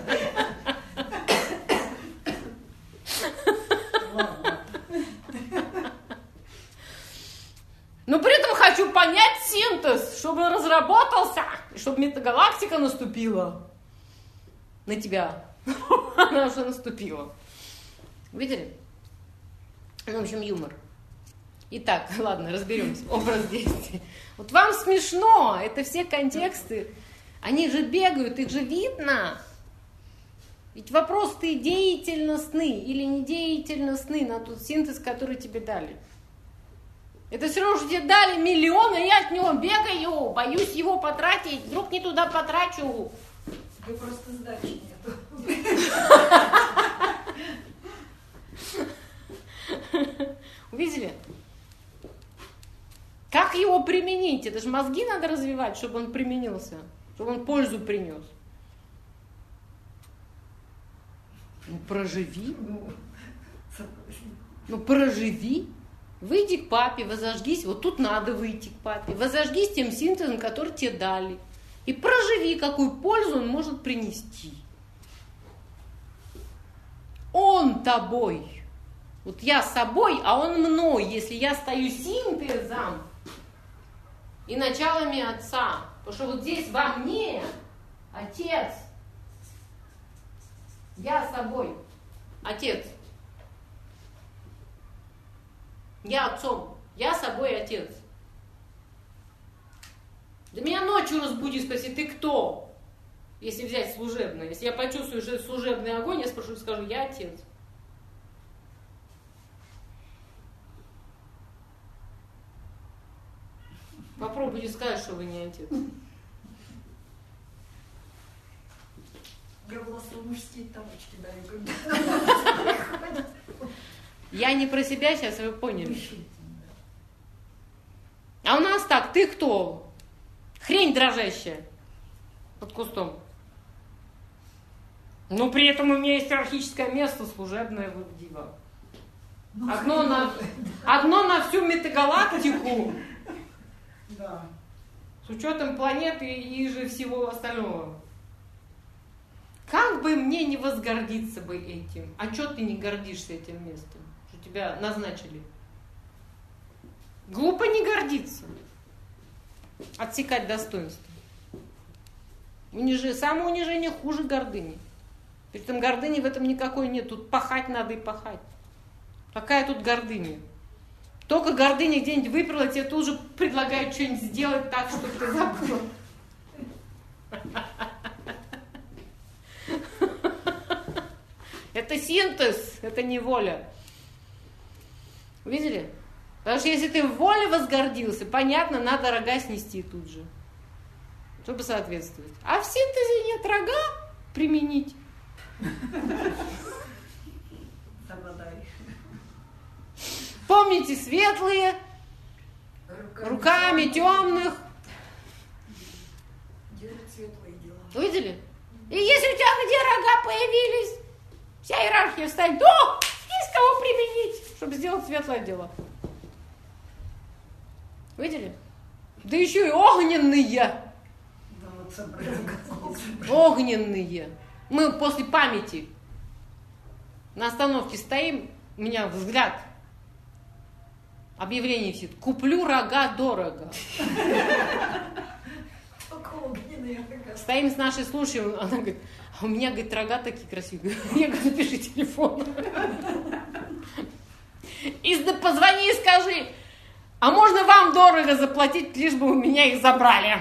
Но при этом хочу понять синтез, чтобы он разработался, и чтобы метагалактика наступила на тебя. Она уже наступила. Видели? Ну, в общем, юмор. Итак, ладно, разберемся. Образ действия. Вот вам смешно, это все контексты, они же бегают, их же видно. Ведь вопрос, ты деятельностный или недеятельностный на тот синтез, который тебе дали. Это все равно, что тебе дали миллион, и я от него бегаю, боюсь его потратить, вдруг не туда потрачу. Вы просто сдачи нету. Увидели? Как его применить? Это же мозги надо развивать, чтобы он применился, чтобы он пользу принес. Ну, проживи. Ну, проживи. Выйди к папе, возожгись. Вот тут надо выйти к папе. Возожгись тем синтезом, который тебе дали. И проживи, какую пользу он может принести. Он тобой. Вот я собой, а он мной. Если я стою синтезом и началами отца. Потому что вот здесь во мне отец. Я собой. Отец. Я отцом. Я собой отец. Да меня ночью разбуди, спроси, ты кто? Если взять служебное. Если я почувствую, что это служебный огонь, я спрошу, скажу, я отец. Попробуйте сказать, что вы не отец. Я была мужские тапочки даю, когда Я не про себя сейчас, вы поняли. А у нас так, ты кто? Хрень дрожащая под кустом. Но при этом у меня есть иерархическое место служебное в Дива. Ну, Одно на, одно на всю метагалактику. Да. С учетом планеты и же всего остального. Как бы мне не возгордиться бы этим? А что ты не гордишься этим местом? Что тебя назначили? Глупо не гордиться. Отсекать достоинство. Унижение, самоунижение хуже гордыни. При этом гордыни в этом никакой нет. Тут пахать надо и пахать. Какая тут гордыня? Только гордыня где-нибудь выперла, тебе тут же предлагают что-нибудь сделать так, чтобы ты забыла. Это синтез, это не воля. Видели? Потому что если ты в воле возгордился, понятно, надо рога снести тут же, чтобы соответствовать. А в синтезе нет рога применить. Помните, светлые, руками, руками темных. Держит светлые дела. Видели? И если у тебя где рога появились, вся иерархия встанет. О, есть кого применить, чтобы сделать светлое дело. Видели? Да еще и огненные. Да, вот собрали. Огненные. Мы после памяти на остановке стоим, у меня взгляд. Объявление висит. Куплю рога дорого. Стоим с нашей слушаем, она говорит, а у меня, говорит, рога такие красивые. Я говорю, напиши телефон. И позвони и скажи, а можно вам дорого заплатить, лишь бы у меня их забрали.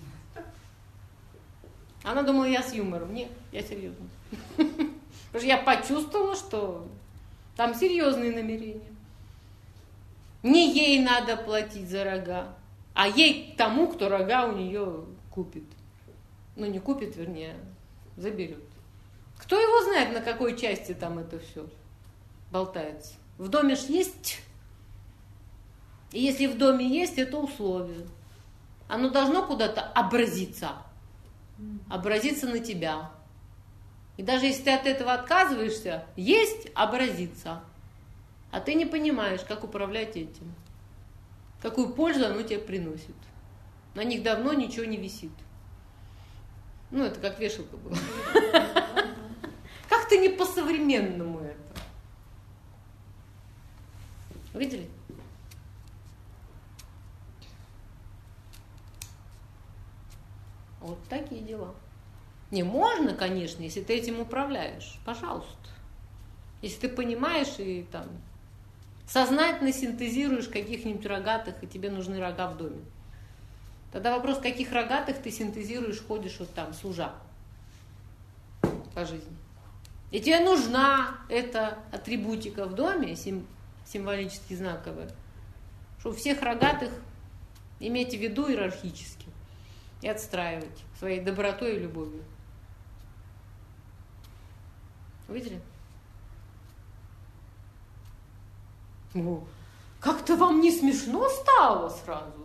Она думала, я с юмором. Нет, я серьезно. Потому что я почувствовала, что там серьезные намерения. Не ей надо платить за рога, а ей тому, кто рога у нее купит. Ну, не купит, вернее, заберет. Кто его знает, на какой части там это все болтается. В доме ж есть. И если в доме есть, это условие. Оно должно куда-то образиться. Образиться на тебя. И даже если ты от этого отказываешься, есть образиться. А ты не понимаешь, как управлять этим. Какую пользу оно тебе приносит. На них давно ничего не висит. Ну, это как вешалка была. Как-то не по-современному это. Видели? Вот такие дела. Не, можно, конечно, если ты этим управляешь. Пожалуйста. Если ты понимаешь и там сознательно синтезируешь каких-нибудь рогатых, и тебе нужны рога в доме. Тогда вопрос, каких рогатых ты синтезируешь, ходишь вот там, служа по жизни. И тебе нужна эта атрибутика в доме, сим, символически знаковая, что у всех рогатых иметь в виду иерархически и отстраивать своей добротой и любовью. Видели? Ну, как-то вам не смешно стало сразу?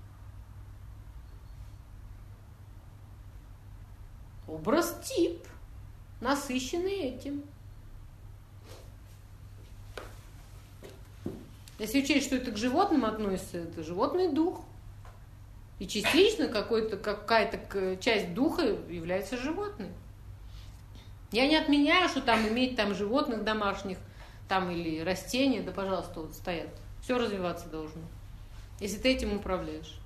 Образ тип, насыщенный этим. Если учесть, что это к животным относится, это животный дух. И частично какой-то, какая-то часть духа является животной. Я не отменяю, что там иметь там животных домашних, там или растения, да, пожалуйста, вот стоят. Все развиваться должно. Если ты этим управляешь.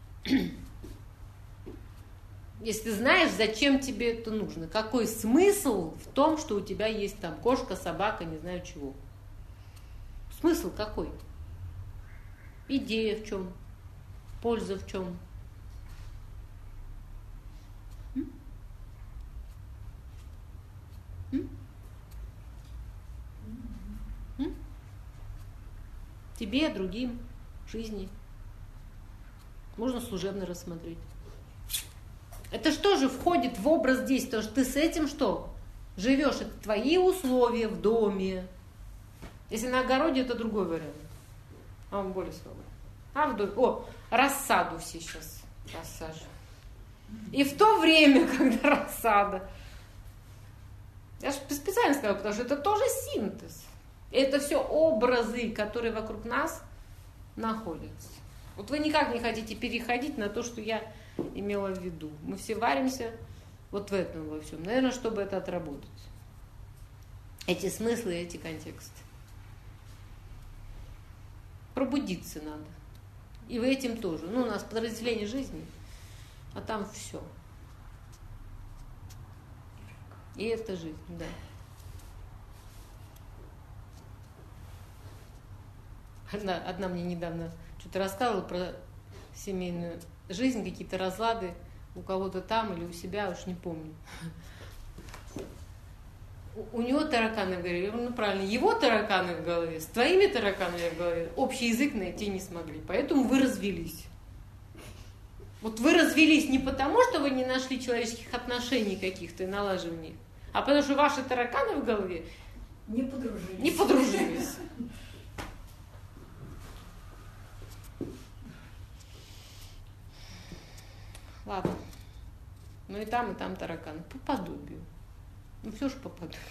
Если ты знаешь, зачем тебе это нужно. Какой смысл в том, что у тебя есть там кошка, собака, не знаю чего. Смысл какой? Идея в чем? Польза в чем? М? М? М? Тебе, другим, жизни. Можно служебно рассмотреть. Это что же входит в образ действия? Потому что ты с этим что? Живешь. Это твои условия в доме. Если на огороде, это другой вариант. А он более слабый. А в доме. О, рассаду все сейчас рассаживают. И в то время, когда рассада Я же специально сказала, потому что это тоже синтез. Это все образы, которые вокруг нас находятся. Вот вы никак не хотите переходить на то, что я имела в виду. Мы все варимся вот в этом во всем. Наверное, чтобы это отработать. Эти смыслы, эти контексты. Пробудиться надо. И в этим тоже. Ну, у нас подразделение жизни, а там все. И это жизнь, да. Одна, одна мне недавно что-то рассказывала про семейную жизнь, какие-то разлады у кого-то там или у себя, уж не помню. У, у него тараканы в голове. Я говорю, ну правильно, его тараканы в голове, с твоими тараканами в голове общий язык найти не смогли, поэтому вы развелись. Вот вы развелись не потому, что вы не нашли человеческих отношений каких-то и налаживания, а потому что ваши тараканы в голове не подружились. Не подружились. Ладно. Ну и там, и там тараканы. По подобию. Ну все же по подобию.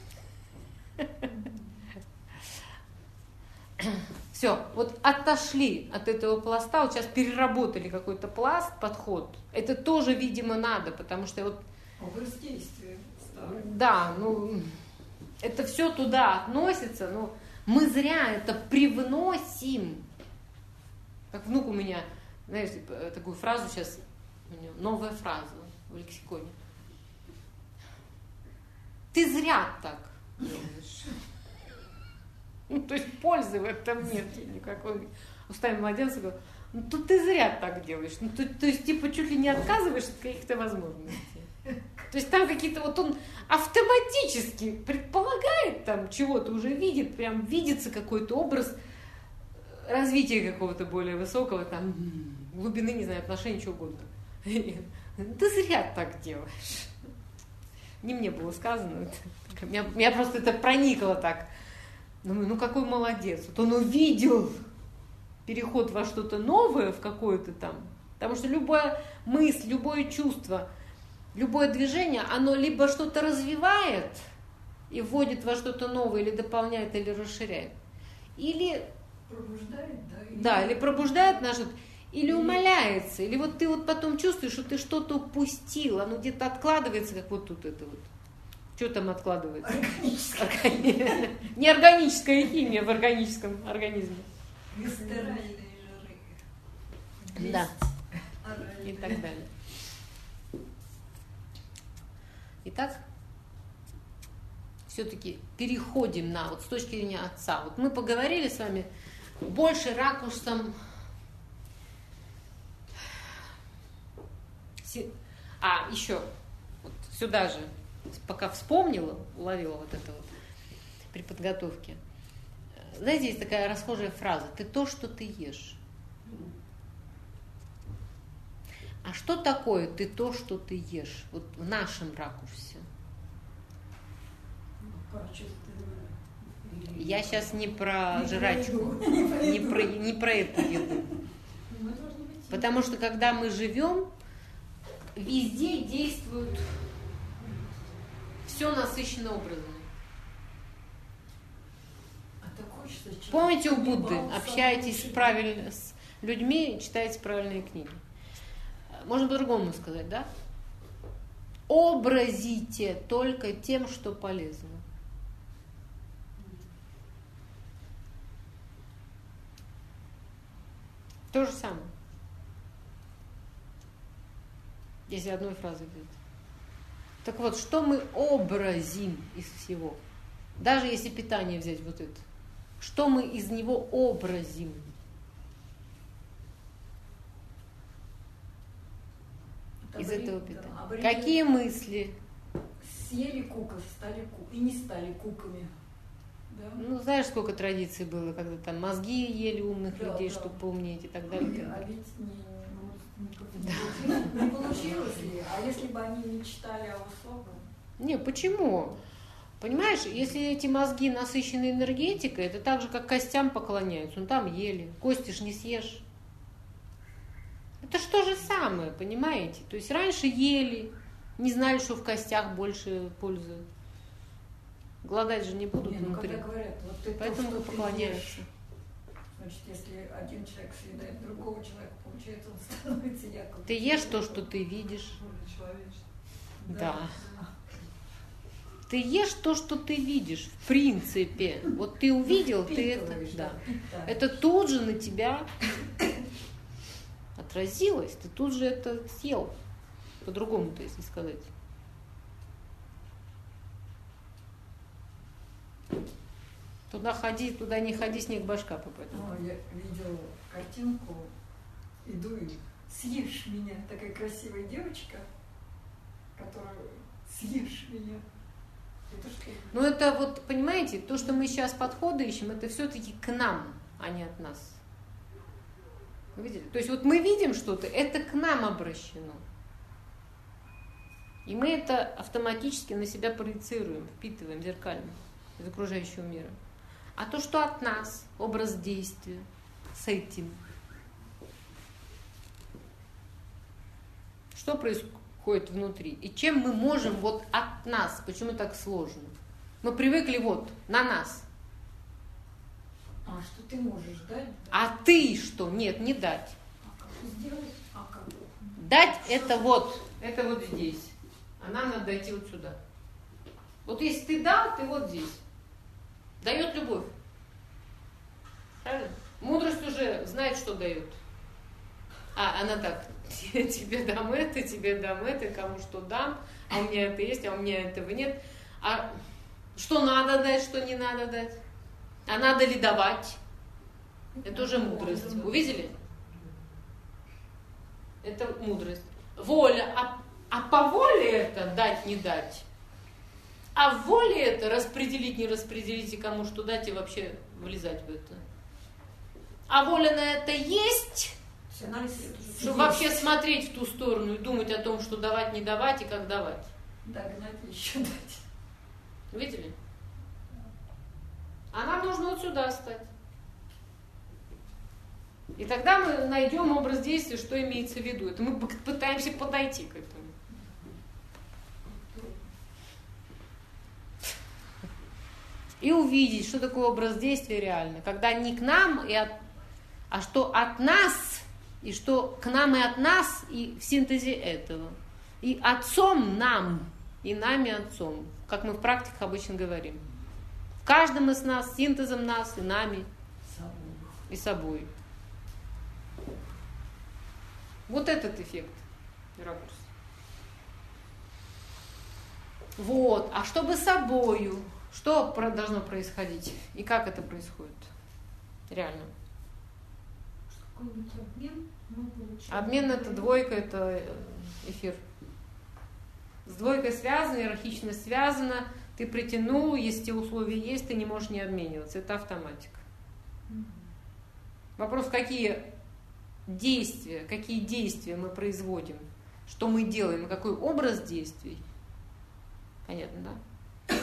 Все, вот отошли от этого пласта, вот сейчас переработали какой-то пласт, подход. Это тоже, видимо, надо, потому что вот... Образ действия старый. Да, ну, это все туда относится, но мы зря это привносим. Как внук у меня, знаете, такую фразу сейчас, у него новая фраза в лексиконе. Ты зря так делаешь. Ну, то есть пользы в этом нет никакой. Устами младенца говорю, ну тут ты зря так делаешь. Ну, то, то есть, типа, чуть ли не отказываешь от каких-то возможностей. То есть там какие-то, вот он автоматически предполагает там чего-то, уже видит, прям видится какой-то образ развития какого-то более высокого, там, глубины, не знаю, отношений, чего угодно. Ты зря так делаешь. Не мне было сказано. Меня, меня просто это проникло так. Думаю, ну какой молодец. Вот он увидел переход во что-то новое, в какое-то там. Потому что любая мысль, любое чувство, любое движение, оно либо что-то развивает и вводит во что-то новое, или дополняет, или расширяет. Или пробуждает, да? Или... Да, или пробуждает наш, или умаляется. Или вот ты вот потом чувствуешь, что ты что-то упустил, оно где-то откладывается, как вот тут это вот. Что там откладывается? Органическая. Неорганическая химия в органическом организме. Гистеральные жиры. Да. И так далее. Итак, все-таки переходим на, вот с точки зрения отца. Вот мы поговорили с вами больше ракурсом. А, еще, вот сюда же, пока вспомнила, уловила вот это вот при подготовке. Знаете, есть такая расхожая фраза: ты то, что ты ешь. А что такое ты то, что ты ешь? Вот в нашем ракурсе. Я сейчас не про не жрачку, про не, про, не про эту еду. Потому что когда мы живем, везде действуют все насыщенно образом. Помните у Будды, общаетесь с, правиль... с людьми, читаете правильные книги. Можно по-другому сказать, да? Образите только тем, что полезно. То же самое. Если одной фразой говорить. Так вот, что мы образим из всего? Даже если питание взять вот это. Что мы из него образим? Из Обри... этого питания. Да, обри... Какие мысли? Съели куков, стали ку... и не стали куками. Да? Ну, знаешь, сколько традиций было, когда там мозги ели умных да, людей, да. чтобы поумнеть и так далее. А ведь не, не, не получилось ли? А если бы они мечтали о высоком? Не, почему? Понимаешь, если эти мозги насыщены энергетикой, это так же, как костям поклоняются. Ну, там ели. Кости ж не съешь. Это ж то же самое, понимаете? То есть раньше ели, не знали, что в костях больше пользы. Голодать же не будут Не, ну, внутри. когда говорят, вот ты Поэтому то, что поклоняешься. ты ешь, значит, если один человек съедает другого человека, получается, он становится якобы. Ты ешь то, что ты видишь. Да. Да. Ты ешь то, что ты видишь, в принципе. Вот ты увидел, ты это, да. Это тут же на тебя отразилось, ты тут же это съел. По-другому-то, если сказать. Туда ходи, туда не ходи, снег башка попадет. О, я видела картинку, иду и съешь меня, такая красивая девочка, которая съешь меня. Это что? Ну это вот, понимаете, то, что мы сейчас подходы ищем, это все-таки к нам, а не от нас. Вы видели? То есть вот мы видим что-то, это к нам обращено. И мы это автоматически на себя проецируем, впитываем зеркально из окружающего мира. А то, что от нас, образ действия с этим. Что происходит внутри? И чем мы можем вот от нас? Почему так сложно? Мы привыкли вот, на нас. А что ты можешь дать? А ты что? Нет, не дать. А как сделать? А как? Дать это вот, это вот здесь. А нам надо дойти вот сюда. Вот если ты дал, ты вот здесь. Дает любовь. Правильно? Мудрость уже знает, что дает. А, она так, тебе дам это, тебе дам это, кому что дам, а у меня это есть, а у меня этого нет. А что надо дать, что не надо дать? А надо ли давать? Это уже мудрость. Увидели? Это мудрость. Воля. А, а по воле это дать, не дать. А в воле это распределить, не распределить, и кому что дать, и вообще влезать в это. А воля на это есть, чтобы вообще смотреть в ту сторону и думать о том, что давать, не давать, и как давать. Догнать, еще дать. Видели? А нам нужно вот сюда стать. И тогда мы найдем образ действия, что имеется в виду. Это мы пытаемся подойти к этому. И увидеть, что такое образ действия реально. Когда не к нам, и от, а что от нас, и что к нам и от нас, и в синтезе этого. И отцом нам, и нами отцом. Как мы в практиках обычно говорим. В каждом из нас, синтезом нас, и нами, и собой. Вот этот эффект, ракурс. Вот. А чтобы собою, что должно происходить? И как это происходит? Реально. Какой-нибудь обмен мы получаем. Обмен это двойка, это эфир. С двойкой связано, иерархично связано. Ты притянул, если те условия есть, ты не можешь не обмениваться. Это автоматика. Вопрос, какие действия, какие действия мы производим, что мы делаем, и какой образ действий. Понятно, да?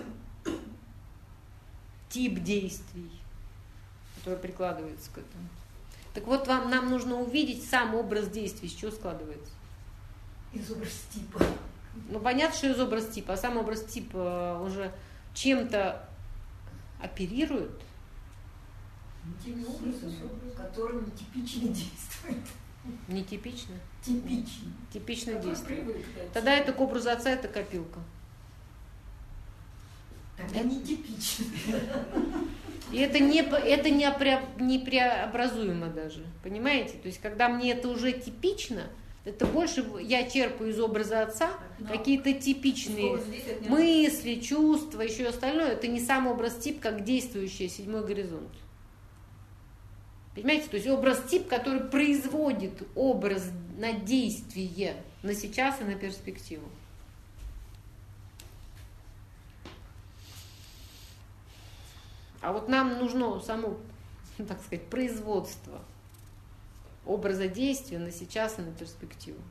Тип действий, который прикладывается к этому. Так вот, вам, нам нужно увидеть сам образ действий, из чего складывается. Из образ типа. Ну, понятно, что из образ типа, а сам образ типа уже чем-то оперирует. Теми образами, которые нетипично действуют. Нетипично? Типично. Типично Который действие. привык, да, Тогда это к образу отца, это копилка. Тогда нетипично. И это не, это не, пре, не преобразуемо даже. Понимаете? То есть, когда мне это уже типично, это больше я черпаю из образа отца какие-то типичные мысли, чувства, еще и остальное. Это не сам образ тип, как действующий седьмой горизонт. Понимаете? То есть образ тип, который производит образ на действие, на сейчас и на перспективу. А вот нам нужно само, так сказать, производство образа действия на сейчас и на перспективу.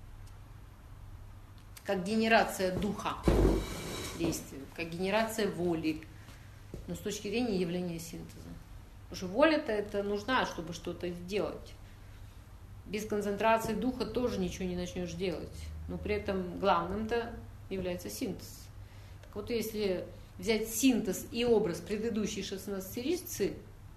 Как генерация духа действия, как генерация воли, но с точки зрения явления синтеза. Потому что воля-то это нужна, чтобы что-то сделать. Без концентрации духа тоже ничего не начнешь делать. Но при этом главным-то является синтез. Так вот, если взять синтез и образ предыдущей шестнадцатиричцы,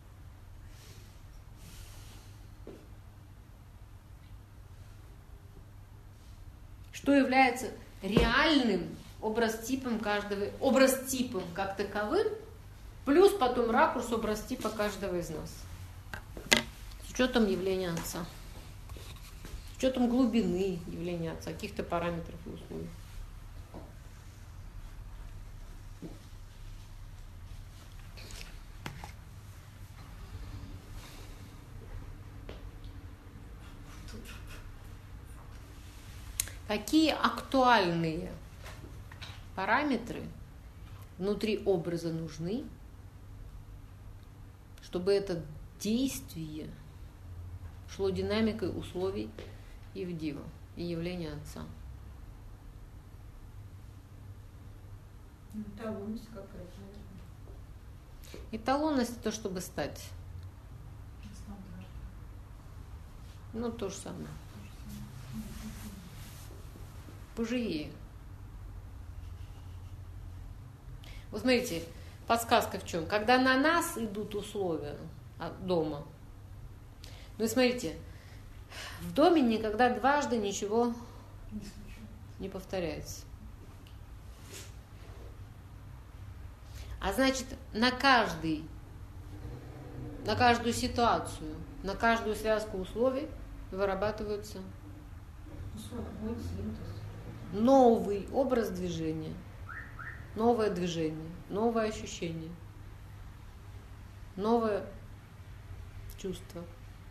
что является реальным образ-типом каждого, образ-типом как таковым, плюс потом ракурс образ-типа каждого из нас. С учетом явления Отца. С учетом глубины явления Отца, каких-то параметров и условий. Какие актуальные параметры внутри образа нужны, чтобы это действие шло динамикой условий Евдива и явления Отца? Эталонность какая-то, наверное. Эталонность то, чтобы стать. Ну, то же самое. Поживее. Вот смотрите, подсказка в чем? Когда на нас идут условия от дома, ну и смотрите, в доме никогда дважды ничего не повторяется. А значит, на каждый, на каждую ситуацию, на каждую связку условий вырабатываются новый образ движения, новое движение, новое ощущение, новое чувство.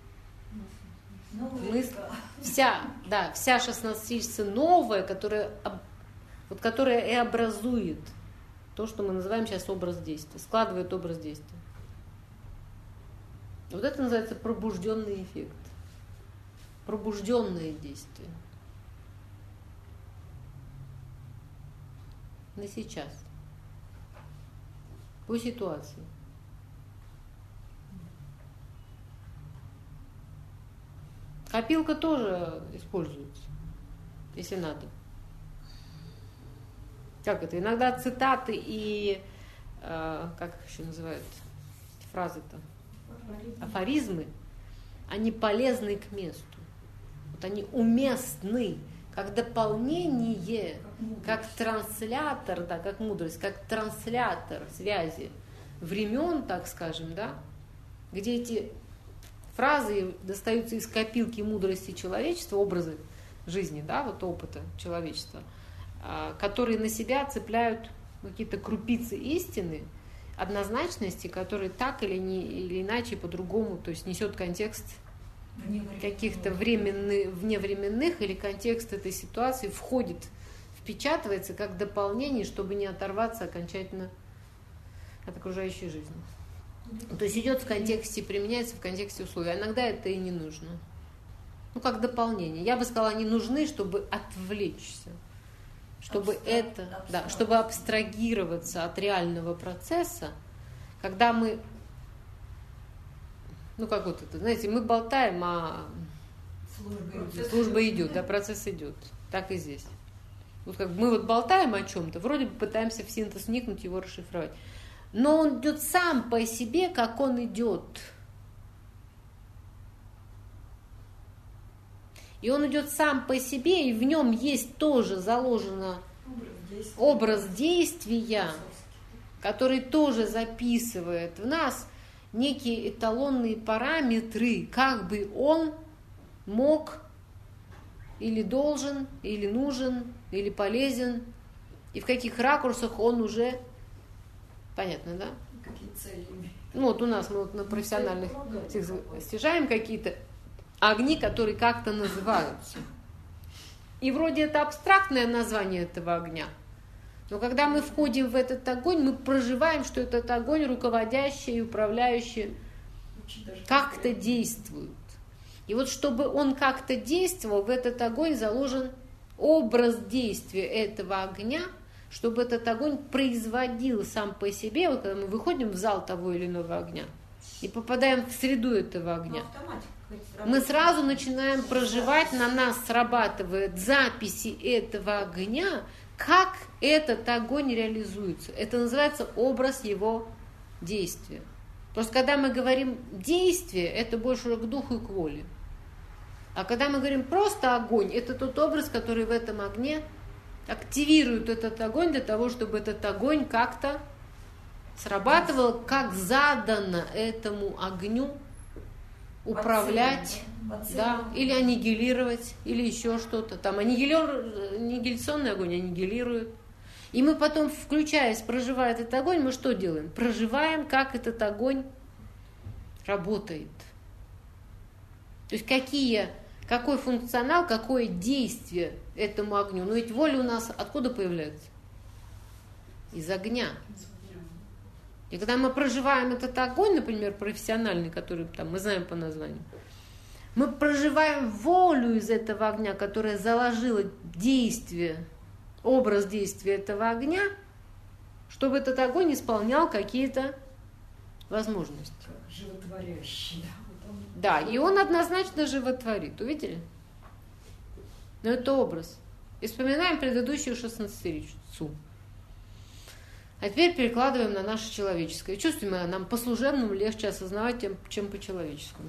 Мысль, вся, да, вся шестнадцатиричица новая, которая, вот, которая и образует то, что мы называем сейчас образ действия, складывает образ действия. Вот это называется пробужденный эффект, пробужденное действие. На сейчас, по ситуации. Копилка тоже используется, если надо. Как это? Иногда цитаты и, э, как их еще называют, фразы-то, афоризмы, они полезны к месту. Вот они уместны, как дополнение, как транслятор, да, как мудрость, как транслятор связи времен, так скажем, да, где эти фразы достаются из копилки мудрости человечества, образы жизни, да, вот опыта человечества, которые на себя цепляют какие-то крупицы истины, однозначности, которые так или, не, или иначе по-другому, то есть несет контекст каких-то временных, вневременных, или контекст этой ситуации входит, впечатывается как дополнение, чтобы не оторваться окончательно от окружающей жизни. То есть идет в контексте, применяется в контексте условий. А иногда это и не нужно. Ну, как дополнение. Я бы сказала, они нужны, чтобы отвлечься, чтобы Абстрак, это, абстрак. да, чтобы абстрагироваться от реального процесса, когда мы, ну как вот это, знаете, мы болтаем, а служба идет, служба идет, да, процесс идет. Так и здесь. Вот как мы вот болтаем о чем-то, вроде бы пытаемся в синтез вникнуть, его расшифровать. Но он идет сам по себе, как он идет. И он идет сам по себе, и в нем есть тоже заложено образ действия, который тоже записывает в нас некие эталонные параметры, как бы он мог или должен, или нужен, или полезен, и в каких ракурсах он уже, понятно, да? Какие цели? Ну вот у нас мы вот на профессиональных стяжаем какие-то огни, которые как-то называются. И вроде это абстрактное название этого огня, но когда мы входим в этот огонь, мы проживаем, что этот огонь руководящий и управляющий как-то действует. И вот чтобы он как-то действовал, в этот огонь заложен образ действия этого огня, чтобы этот огонь производил сам по себе, вот когда мы выходим в зал того или иного огня и попадаем в среду этого огня, мы сразу начинаем проживать, на нас срабатывает записи этого огня как этот огонь реализуется. Это называется образ его действия. Просто когда мы говорим действие, это больше к духу и к воле. А когда мы говорим просто огонь, это тот образ, который в этом огне активирует этот огонь для того, чтобы этот огонь как-то срабатывал, как задано этому огню управлять, да, или аннигилировать, или еще что-то. Там аннигилер, аннигиляционный огонь аннигилирует. И мы потом, включаясь, проживая этот огонь, мы что делаем? Проживаем, как этот огонь работает. То есть какие, какой функционал, какое действие этому огню. Но ведь воля у нас откуда появляется? Из огня. И когда мы проживаем этот огонь, например, профессиональный, который там, мы знаем по названию, мы проживаем волю из этого огня, которая заложила действие, образ действия этого огня, чтобы этот огонь исполнял какие-то возможности. Животворящий. Да, и он однозначно животворит. Увидели? Но это образ. И вспоминаем предыдущую шестнадцатиричицу. А теперь перекладываем на наше человеческое. Чувствуем, нам по служебному легче осознавать, чем по человеческому.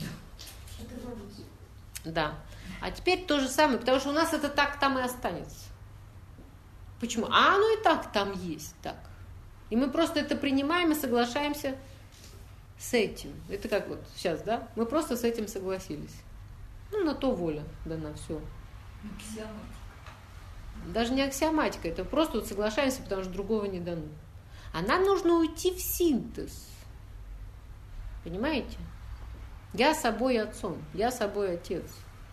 Да. А теперь то же самое, потому что у нас это так там и останется. Почему? А оно и так там есть. Так. И мы просто это принимаем и соглашаемся с этим. Это как вот сейчас, да? Мы просто с этим согласились. Ну, на то воля дана, все. Даже не аксиоматика, это просто вот соглашаемся, потому что другого не дано. А нам нужно уйти в синтез. Понимаете? Я собой отцом, я собой отец.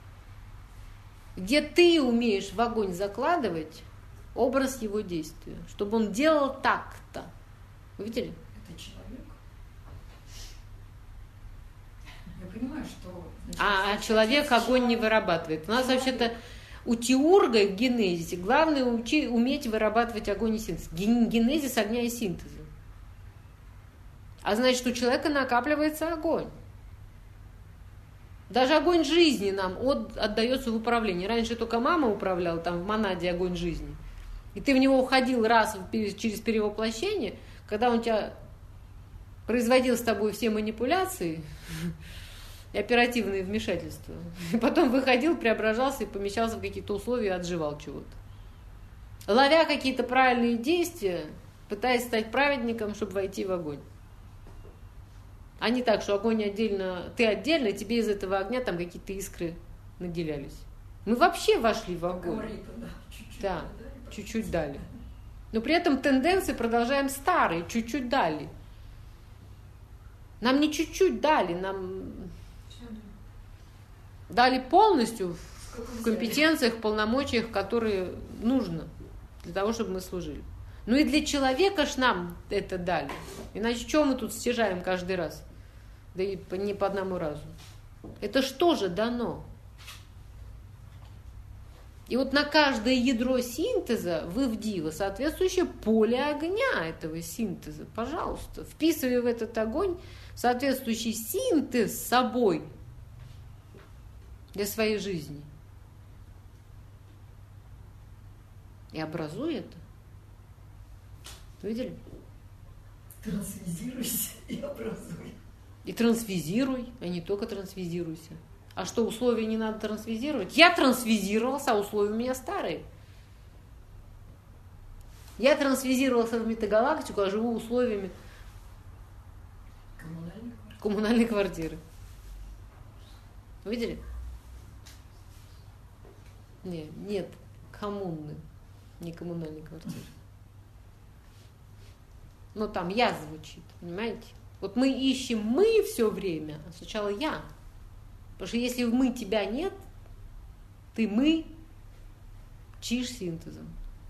Где ты умеешь в огонь закладывать образ его действия, чтобы он делал так-то. Вы видели? Это человек. Я понимаю, что... Значит, а, а человек огонь не вырабатывает. У нас человек. Вообще-то у теурга в генезисе главное учи, уметь вырабатывать огонь и синтез. Генезис огня и синтеза. А значит, у человека накапливается огонь. Даже огонь жизни нам от, отдается в управление. Раньше только мама управляла, там в монаде огонь жизни. И ты в него уходил раз через перевоплощение, когда он тебя производил с тобой все манипуляции и оперативные вмешательства. И потом выходил, преображался и помещался в какие-то условия и отживал чего-то. Ловя какие-то правильные действия, пытаясь стать праведником, чтобы войти в огонь. А не так, что огонь отдельно, ты отдельно, и тебе из этого огня там какие-то искры наделялись. Мы вообще вошли в огонь. Говорит, да, чуть-чуть, да, да, чуть-чуть дали. Но при этом тенденции продолжаем старые, чуть-чуть дали. Нам не чуть-чуть дали, нам дали полностью в компетенциях, в полномочиях, которые нужно для того, чтобы мы служили. Ну и для человека ж нам это дали. Иначе что мы тут стяжаем каждый раз? Да и не по одному разу. Это что же дано? И вот на каждое ядро синтеза вы вдила соответствующее поле огня этого синтеза. Пожалуйста, вписывая в этот огонь соответствующий синтез с собой для своей жизни. И образуй это. Видели? Трансвизируйся и образуй. И трансвизируй, а не только трансвизируйся. А что, условия не надо трансвизировать? Я трансвизировался, а условия у меня старые. Я трансвизировался в метагалактику, а живу условиями Коммунальной квартиры. коммунальной квартиры. Видели? Не, нет, коммунны, не коммунальной квартиры. Но там я звучит, понимаете? Вот мы ищем мы все время, а сначала я. Потому что если в мы тебя нет, ты мы чишь синтезом.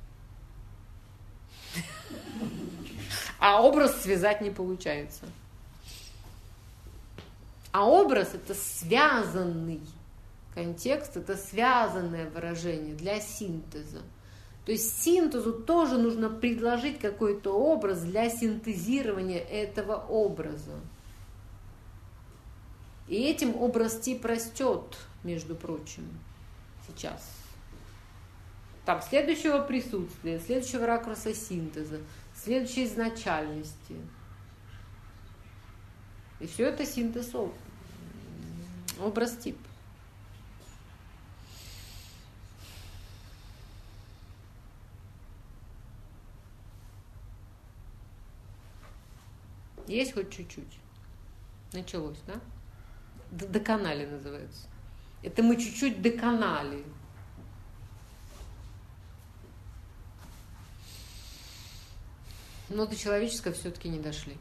А образ связать не получается. А образ это связанный контекст, это связанное выражение для синтеза. То есть синтезу тоже нужно предложить какой-то образ для синтезирования этого образа. И этим образ тип растет, между прочим, сейчас. там, следующего присутствия, следующего ракурса синтеза, следующей изначальности. И все это синтез, образ-тип. Есть хоть чуть-чуть? Началось, да? Доконали называется. Это мы чуть-чуть доконали. Но до человеческого все-таки не дошли.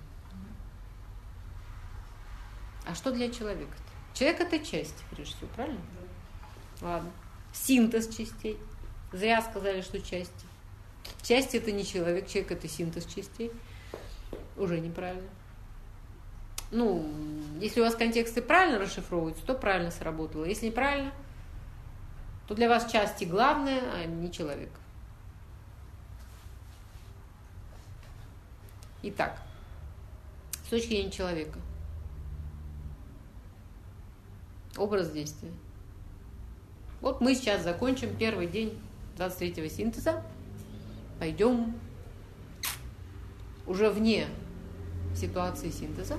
А что для человека-то? Человек — это часть, прежде всего, правильно? Да. Ладно. Синтез частей. Зря сказали, что части. Часть — это не человек, человек — это синтез частей. Уже неправильно. Ну, если у вас контексты правильно расшифровываются, то правильно сработало. Если неправильно, то для вас части главное, а не человек. Итак, с точки зрения человека. Образ действия. Вот мы сейчас закончим первый день двадцать третьего синтеза. Пойдем уже вне ситуации синтеза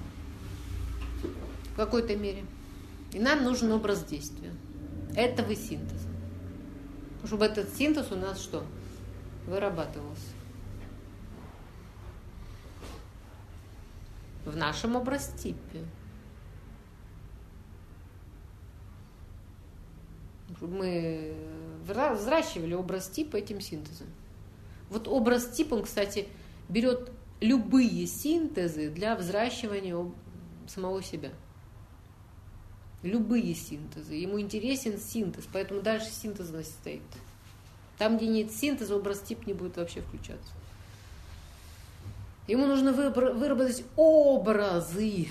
в какой-то мере. И нам нужен образ действия этого синтеза. Чтобы этот синтез у нас что? Вырабатывался. В нашем образ-типе. Чтобы мы взращивали образ-тип этим синтезом. Вот образ-тип, он, кстати, берет любые синтезы для взращивания самого себя. Любые синтезы. Ему интересен синтез, поэтому дальше синтез стоит. Там, где нет синтеза, образ-тип не будет вообще включаться. Ему нужно выработать образы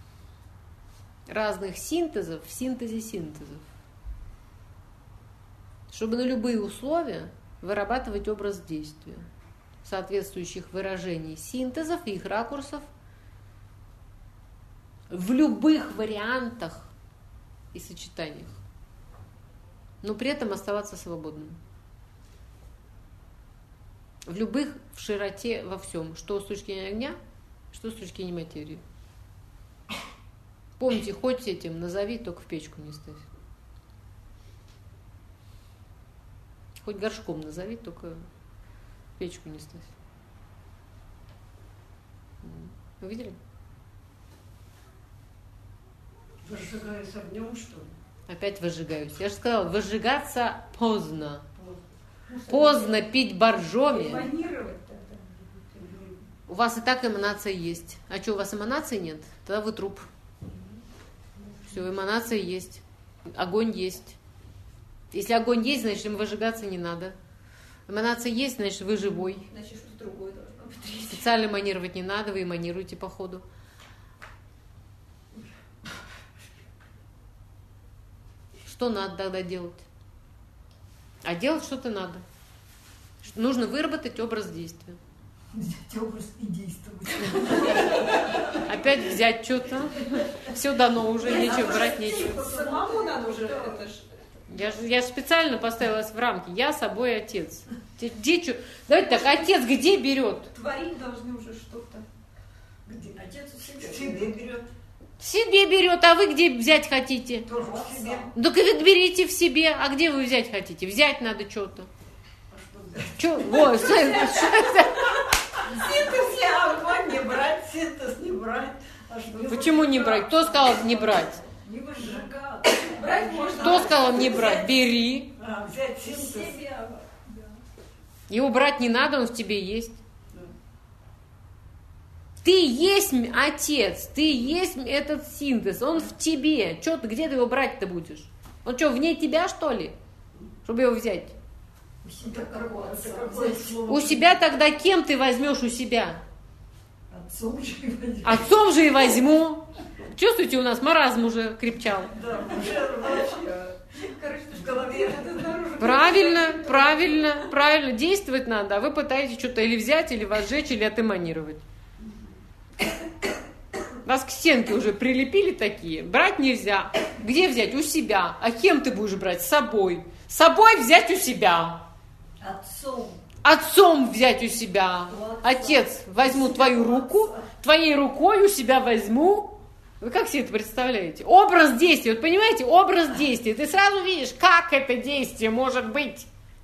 разных синтезов в синтезе синтезов, чтобы на любые условия вырабатывать образ действия, соответствующих выражений синтезов и их ракурсов в любых вариантах и сочетаниях, но при этом оставаться свободным. В любых, в широте, во всем. Что с точки зрения огня, что с точки зрения материи. Помните, хоть этим назови, только в печку не ставь. Хоть горшком назови, только в печку не ставь. Вы видели? Возжигаюсь огнем, что ли? Опять возжигаюсь. Я же сказала, возжигаться поздно. Поздно пить боржоми. У вас и так эманация есть. А что, у вас эманации нет? Тогда вы труп. Все, эманация есть. Огонь есть. Если огонь есть, значит, им выжигаться не надо. Эманация есть, значит, вы живой. Значит, что-то другое должно быть. Специально эманировать не надо, вы эманируете по ходу. Что надо тогда делать? А делать что-то надо. Нужно выработать образ действия. Взять образ и действовать. Опять взять что-то. Все дано уже, нечего брать, нечего. Самому надо уже. Я же я специально поставилась в рамки. Я собой отец. Где, что? Давайте так, отец где берет? Творить должны уже что-то. Где? Отец у себя. Себе берет. Себе берет, а вы где взять хотите? Тоже в себе. Ну-ка вы берите в себе, а где вы взять хотите? Взять надо что-то. А что взять? Что? Вот. Синтез я, огонь не брать, синтез не брать. А что? Почему не брать? Кто сказал не брать? Не выжигал. Брать можно. Кто сказал не брать? Бери. А, взять синтез. Себя. Его брать не надо, он в тебе есть. Ты есть отец, ты есть этот синтез, он в тебе. Че ты, где ты его брать-то будешь? Он что, вне тебя, что ли? Чтобы его взять? У себя какое У себя тогда кем ты возьмешь у себя? Отцом же и возьму. Отцом же и возьму. Чувствуете, у нас маразм уже крепчал. Да, уже вообще. Короче, в голове. Правильно, правильно, правильно. Действовать надо, а вы пытаетесь что-то или взять, или возжечь, или отэманировать. Вас к стенке уже прилепили такие. Брать нельзя. Где взять? У себя. А кем ты будешь брать? С собой. С собой взять у себя. Отцом. Отцом взять у себя. Отец, возьму твою руку, твоей рукой у себя возьму. Вы как себе это представляете? Образ действия. Вот понимаете, образ действия. Ты сразу видишь, как это действие может быть.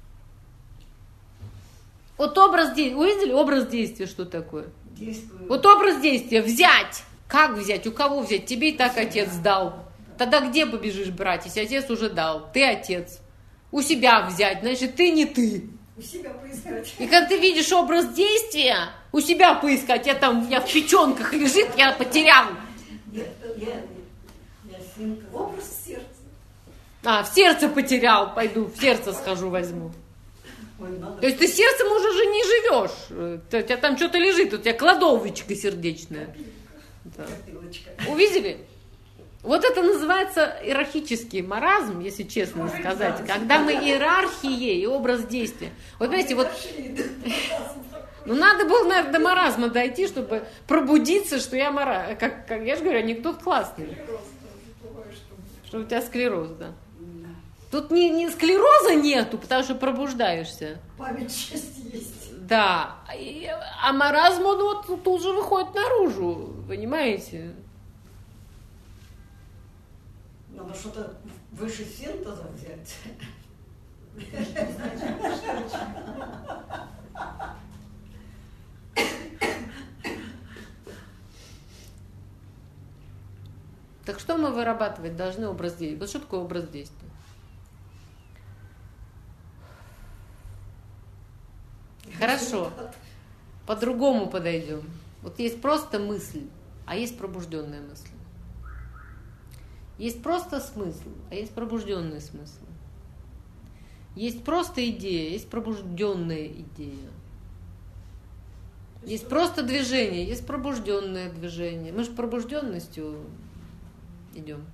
Вот образ действия. Увидели образ действия, что такое? Действую. Вот образ действия. Взять. Как взять? У кого взять? Тебе и так отец дал. Тогда где побежишь брать, если отец уже дал? Ты отец. У себя взять, значит, ты не ты. У себя поискать. И когда ты видишь образ действия, у себя поискать, я там, я в печенках лежит, я потерял. Я, я, я синтез. Образ сердца. А, в сердце потерял, пойду, в сердце схожу, возьму. Ой, надо. То есть ты сердцем уже не живешь. У тебя там что-то лежит, у тебя кладовочка сердечная. Да. Копилочка. Увидели? Вот это называется иерархический маразм, если честно сказать, когда мы иерархией и образ действия. Вот знаете, вот, ну надо было, наверное, до маразма дойти, чтобы пробудиться, что я маразм, как, как я же говорю, анекдот классный, что у тебя склероз, да. Тут не, не склероза нету, потому что пробуждаешься. Память часть есть. Да, а маразм, он вот тут же выходит наружу, понимаете? Надо что-то выше синтеза взять. Так что мы вырабатывать должны образ действия? Вот что такое образ действия? Хорошо, по-другому подойдем. Вот есть просто мысль, а есть пробужденная мысль. Есть просто смысл, а есть пробужденный смысл. Есть просто идея, есть пробужденная идея. Есть просто движение, есть пробужденное движение. Мы же пробужденностью идем.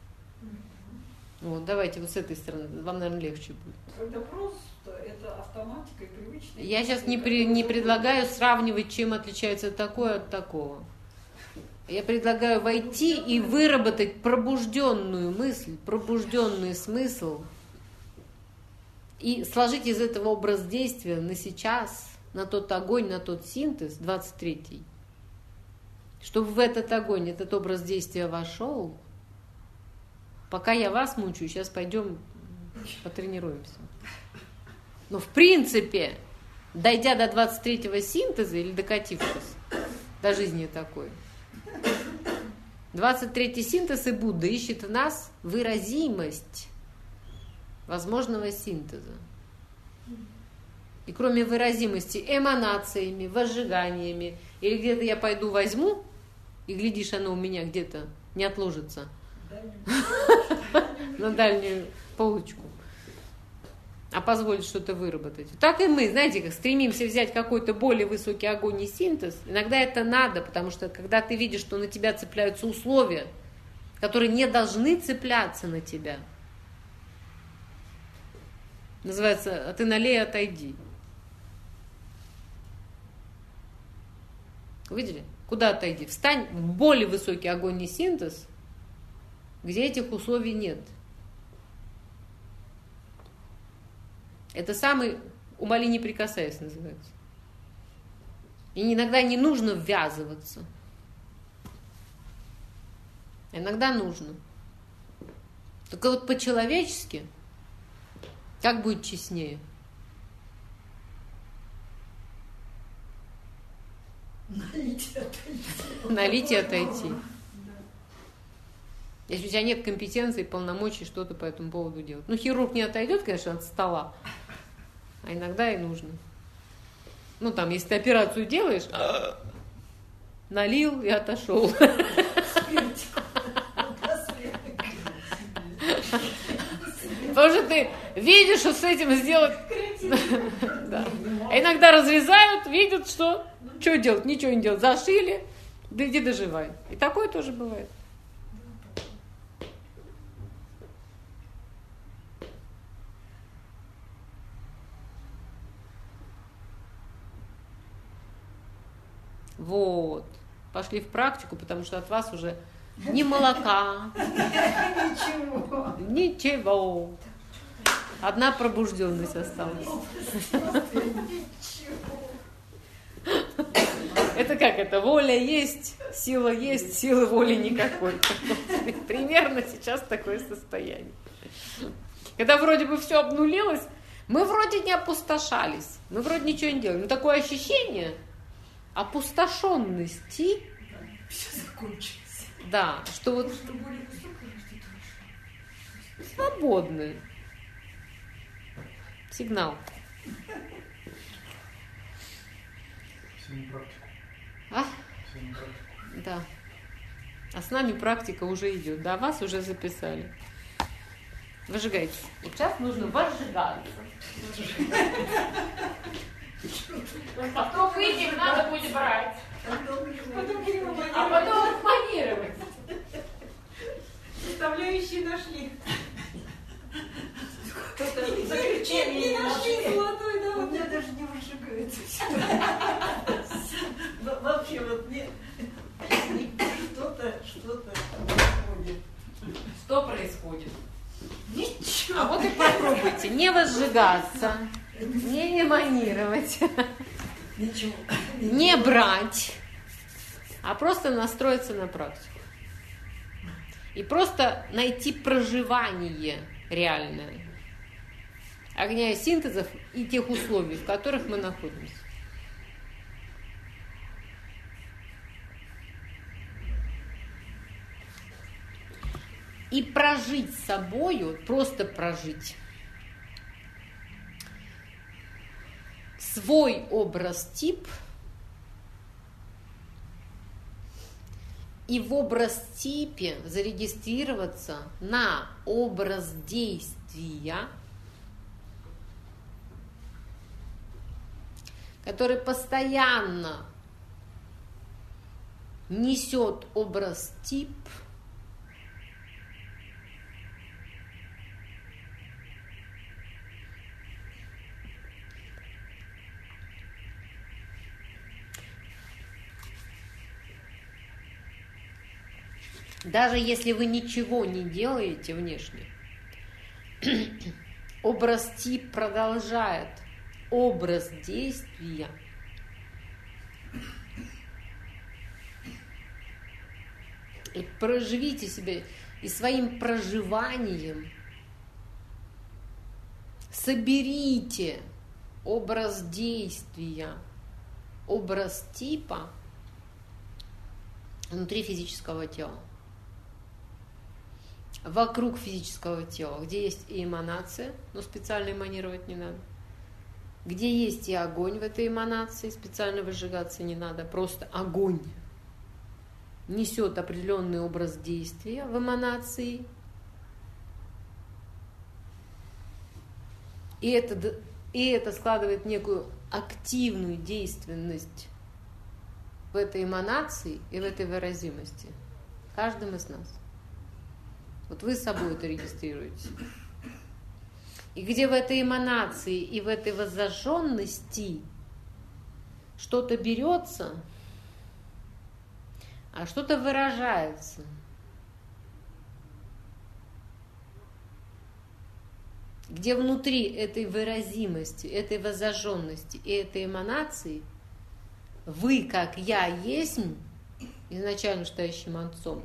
Вот, давайте вот с этой стороны, вам, наверное, легче будет. Когда просто это автоматика и привычная. Я сейчас не, при, не предлагаю сравнивать, чем отличается такое от такого. Я предлагаю войти и выработать пробужденную мысль, пробужденный смысл и сложить из этого образ действия на сейчас, на тот огонь, на тот синтез, двадцать третий, чтобы в этот огонь, этот образ действия вошел. Пока я вас мучаю, сейчас пойдем потренируемся. Но в принципе, дойдя до двадцать третьего синтеза или докатившись до жизни такой, двадцать третий синтез и Будда ищет в нас выразимость возможного синтеза. И кроме выразимости эманациями, возжиганиями, или где-то я пойду возьму, и глядишь, оно у меня где-то не отложится на дальнюю полочку, а позволит что-то выработать. Так и мы, знаете, как стремимся взять какой-то более высокий огонь и синтез. Иногда это надо, потому что когда ты видишь, что на тебя цепляются условия, которые не должны цепляться на тебя, называется, а ты налей, отойди. Увидели? Куда отойди? Встань в более высокий огонь и синтез, где этих условий нет. Это самый «умоли, не прикасаясь» называется. И иногда не нужно ввязываться. Иногда нужно. Только вот по-человечески, как будет честнее? Налить и отойти. Налить и отойти. Если у тебя нет компетенции, полномочий что-то по этому поводу делать. Ну, хирург не отойдет, конечно, от стола, а иногда и нужно. Ну, там, если ты операцию делаешь, налил и отошел. Потому что ты видишь, что с этим сделать... Да. А иногда разрезают, видят, что... Что делать? Ничего не делать. Зашили, да иди доживай. И такое тоже бывает. Вот. Пошли в практику, потому что от вас уже ни молока, Ничего. ничего. Одна пробужденность осталась. Это как это? Воля есть, сила есть, силы воли никакой. Примерно сейчас такое состояние. Когда вроде бы все обнулилось, мы вроде не опустошались, мы вроде ничего не делаем. Но такое ощущение опустошенности. Все закончилось. Да, что вот свободны. Сигнал. А? Да. А с нами практика уже идет. Да, вас уже записали. Выжигайте. Вот сейчас нужно возжигаться. Потом выйдем, надо будет брать. А потом планировать. Составляющие нашли. Заключение не нашли золотой, да, у меня даже не выжигается. Вообще вот мне что-то, что-то происходит. Что происходит? Ничего. А вот и попробуйте не возжигаться, не эманировать, Ничего. не брать, а просто настроиться на практику. И просто найти проживание реальное огня и синтезов и тех условий, в которых мы находимся. И прожить с собою, просто прожить свой образ-тип и в образ-типе зарегистрироваться на образ действия, который постоянно несет образ-тип даже если вы ничего не делаете внешне, образ-тип продолжает образ действия и проживите себя, и своим проживанием соберите образ действия, образ типа внутри физического тела, вокруг физического тела, где есть и эманация, но специально эманировать не надо, где есть и огонь в этой эманации, специально выжигаться не надо, просто огонь несет определенный образ действия в эманации, и это, и это складывает некую активную действенность в этой эманации и в этой выразимости, каждым из нас. Вот вы собой это регистрируете. И где в этой эманации и в этой воззаженности что-то берется, а что-то выражается. Где внутри этой выразимости, этой воззаженности и этой эманации вы, как я есть, изначально стоящим отцом,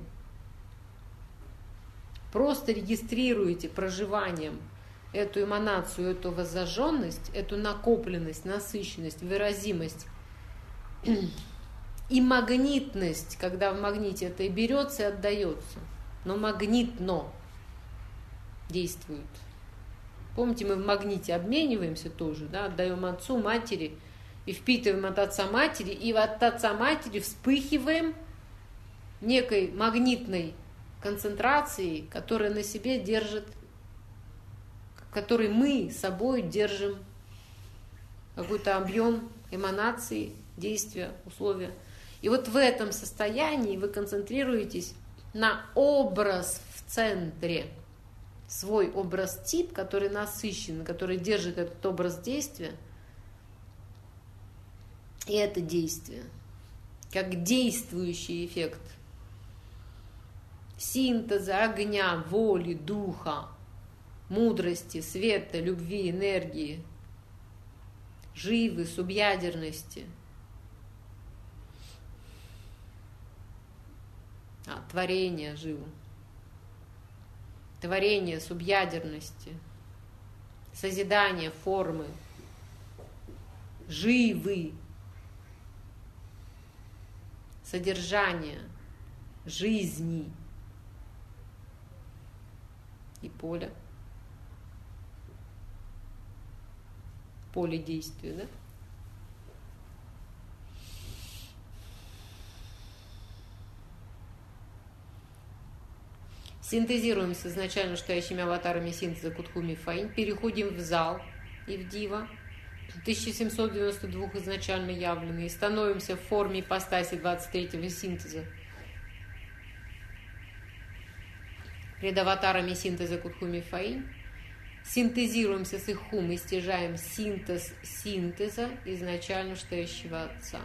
просто регистрируете проживанием эту эманацию, эту воззаженность, эту накопленность, насыщенность, выразимость и магнитность, когда в магните это и берется, и отдается, но магнитно действует. Помните, мы в магните обмениваемся тоже, да, отдаем отцу, матери, и впитываем от отца матери, и от отца матери вспыхиваем некой магнитной концентрацией, которая на себе держит, который мы собой держим какой-то объем эманации, действия, условия. И вот в этом состоянии вы концентрируетесь на образ в центре, свой образ-тип, который насыщен, который держит этот образ действия, и это действие, как действующий эффект синтеза огня, воли, духа мудрости, света, любви, энергии, живы, субъядерности, а, творения живы, творения, субъядерности, созидания, формы, живы, содержание, жизни и поле. Поле действия, да? Синтезируем с изначально стоящими аватарами синтеза Кутхуми Фаинь, переходим в зал и в Дива, тысяча семьсот девяносто два изначально явленные, и становимся в форме ипостаси двадцать третьего синтеза. Перед аватарами синтеза Кутхуми Фаинь синтезируемся с их хум и стяжаем синтез синтеза изначально стоящего Отца.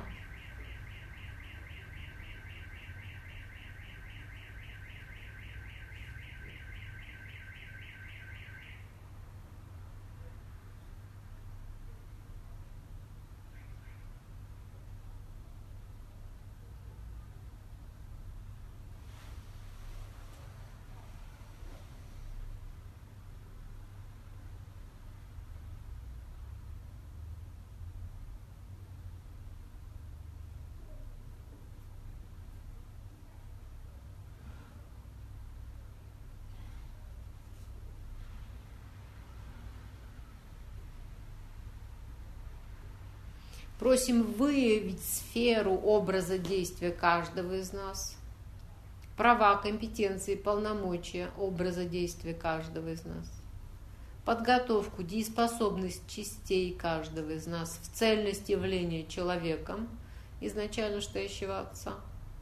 Просим выявить сферу образа действия каждого из нас, права, компетенции, полномочия образа действия каждого из нас, подготовку, дееспособность частей каждого из нас в цельность явления человеком, изначально стоящего Отца.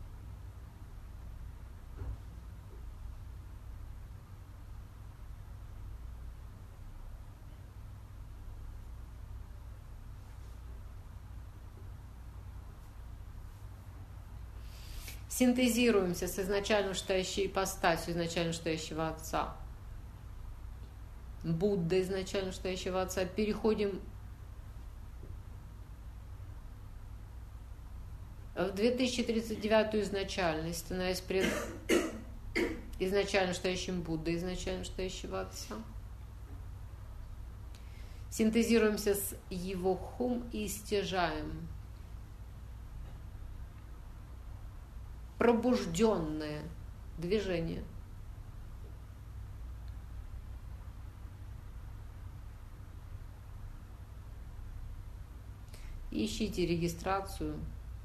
Синтезируемся с изначально стоящей ипостасью, изначально стоящего Отца, Будда, изначально стоящего Отца, переходим в две тысячи тридцать девятую изначальность, становясь пред изначально стоящим Буддой, изначально стоящего Отца. Синтезируемся с его хум и стяжаем пробужденное движение. Ищите регистрацию.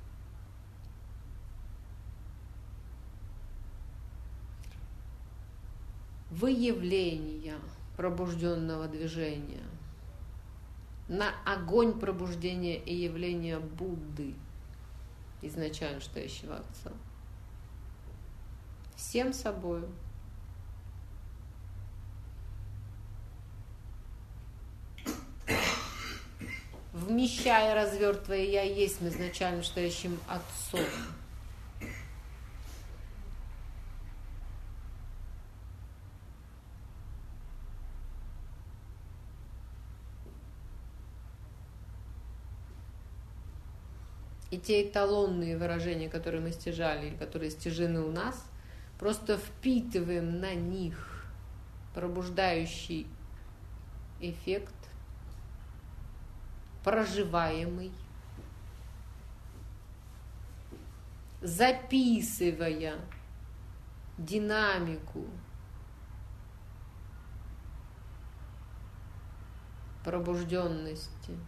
Выявления пробужденного движения на огонь пробуждения и явления Будды, изначально стоящего Отца. Всем собою. Вмещая, развертывая я есть изначально стоящим Отцом. И те эталонные выражения, которые мы стяжали, которые стяжены у нас, просто впитываем на них пробуждающий эффект, проживаемый, записывая динамику пробужденности.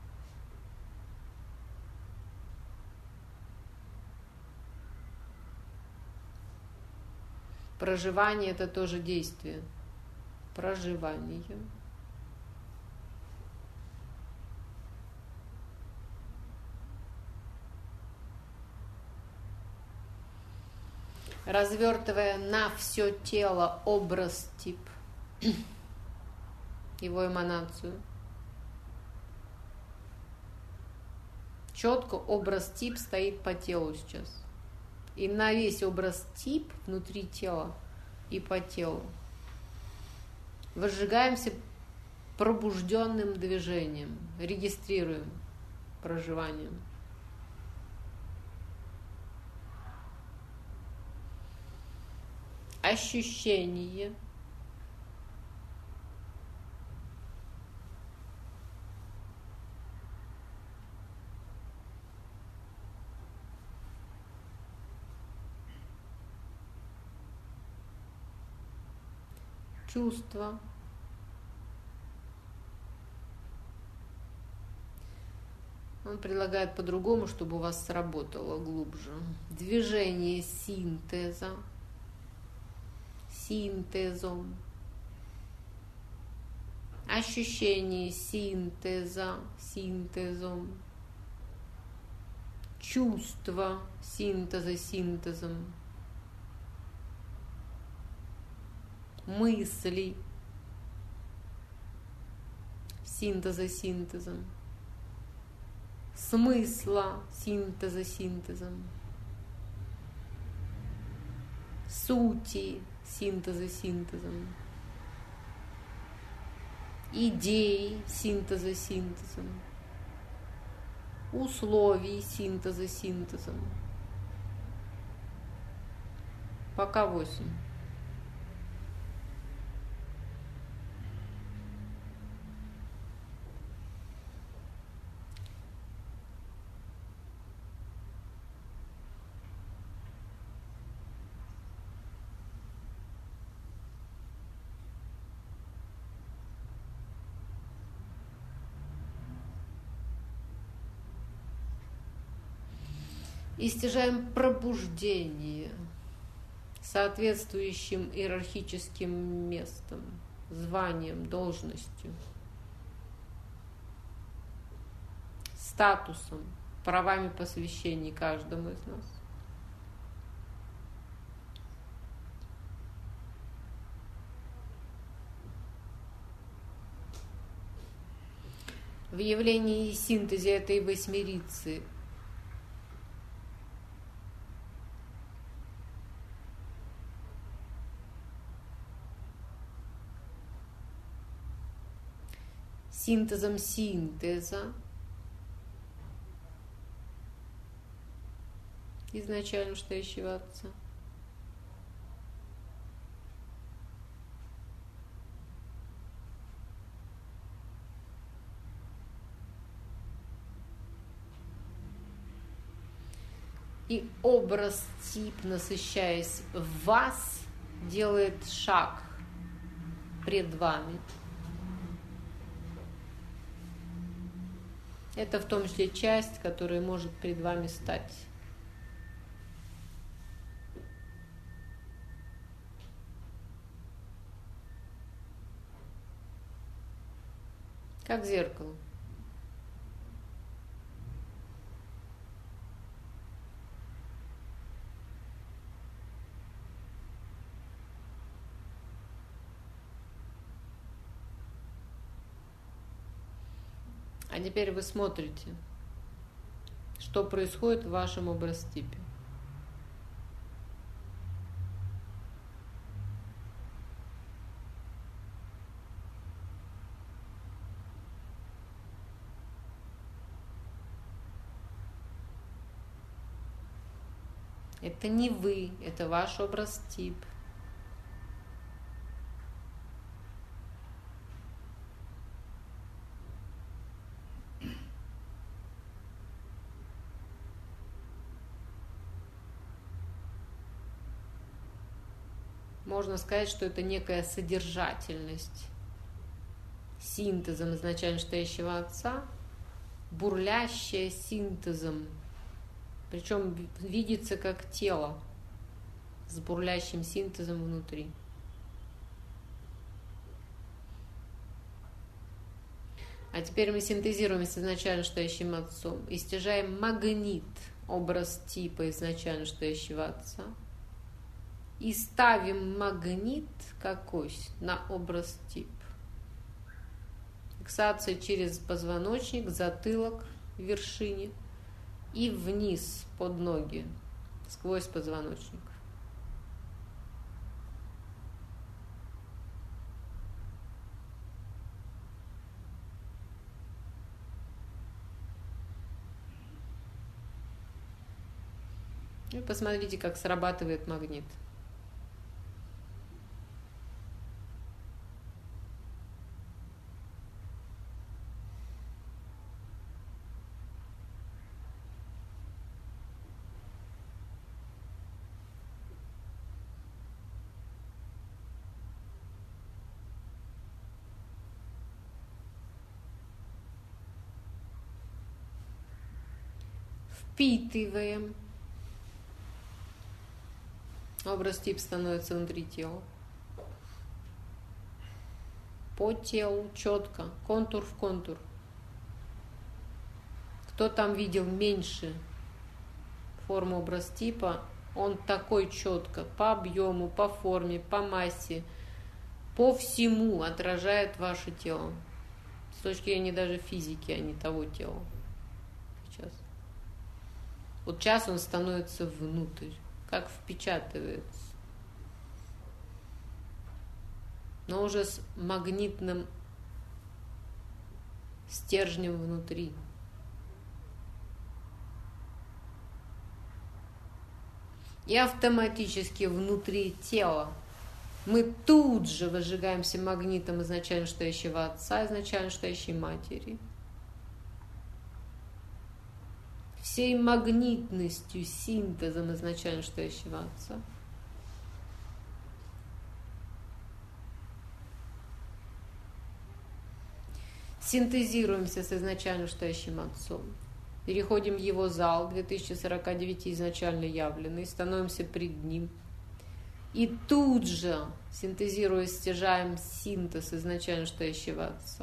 Проживание – это тоже действие. Проживание. Развертывая на все тело образ-тип, его эманацию. Четко образ-тип стоит по телу сейчас. И на весь образ-тип внутри тела и по телу Возжигаемся пробужденным движением, регистрируем проживанием. Ощущение. Чувство. Он предлагает по-другому, чтобы у вас сработало глубже. Движение синтеза. Синтезом. Ощущение синтеза. Синтезом. Чувство синтеза синтезом. Мысли синтеза синтезом. Смысла синтеза синтезом. Сути синтеза синтезом. Идей синтеза синтезом. Условий синтеза синтезом. Пока восемь. И стяжаем пробуждение соответствующим иерархическим местом, званием, должностью, статусом, правами посвящений каждому из нас. В явлении и синтезе этой восьмерицы синтезом синтеза изначально стоящего Отца. И образ-тип, насыщаясь в вас, делает шаг пред вами. Это в том числе часть, которая может пред вами стать. Как зеркало. А теперь вы смотрите, что происходит в вашем образ-типе. Это не вы, это ваш образ-тип. Можно сказать, что это некая содержательность синтезом изначально стоящего Отца, бурлящая синтезом, причем видится как тело с бурлящим синтезом внутри. А теперь мы синтезируем с изначально стоящим Отцом и стяжаем магнит, образ типа изначально стоящего Отца, и ставим магнит как ось на образ тип. Фиксация через позвоночник, затылок в вершине и вниз под ноги, сквозь позвоночник. И посмотрите, как срабатывает магнит. Впитываем. Образ тип становится внутри тела. По телу четко, контур в контур. Кто там видел меньше форму образ типа, он такой четко, по объему, по форме, по массе, по всему отражает ваше тело. С точки зрения даже физики, а не того тела. Сейчас. Вот сейчас он становится внутрь, как впечатывается. Но уже с магнитным стержнем внутри. И автоматически внутри тела мы тут же возжигаемся магнитом изначально стоящего отца, изначально стоящей матери. Всей магнитностью, синтезом изначально стоящего отца. Синтезируемся с изначально стоящим отцом. Переходим в его зал, две тысячи сорок девять изначально явленный, становимся пред ним. И тут же, синтезируя, стяжаем синтез изначально стоящего отца.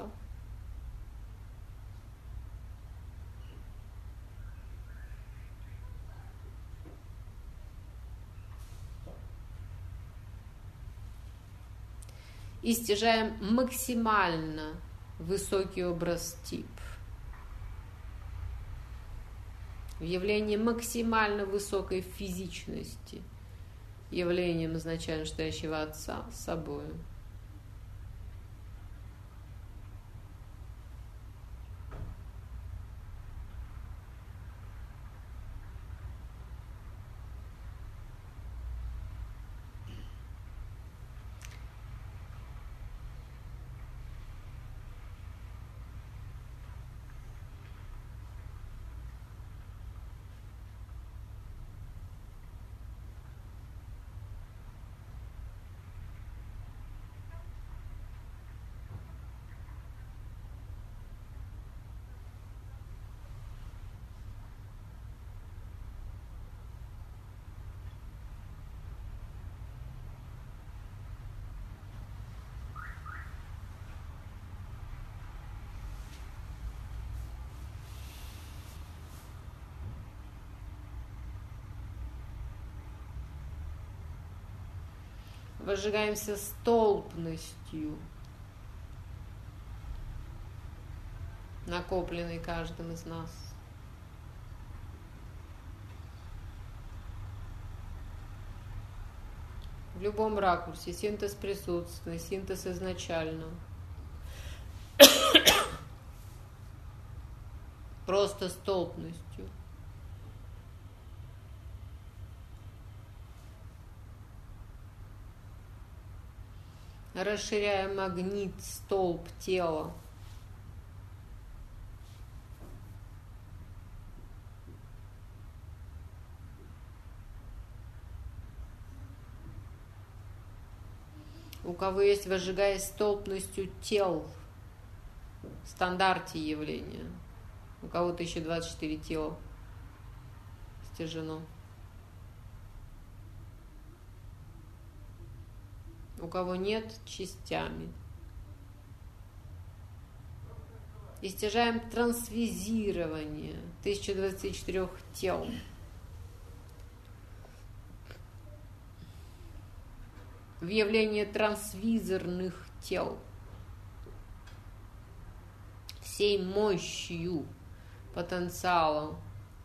И стяжаем максимально высокий образ тип. В явлении максимально высокой физичности, явлением изначально стоящего отца с собой. Возжигаемся столпностью, накопленной каждым из нас. В любом ракурсе синтез присутственный, синтез изначально. Просто столпностью. Расширяя магнит, столб тела. У кого есть, возжигаясь столпностью тел, в стандарте явления. У кого тысяча двадцать четыре тела стяжено. У кого нет, частями. И стяжаем трансвизирование тысяча двадцати четырёх тел. В явление трансвизорных тел. Всей мощью, потенциалом.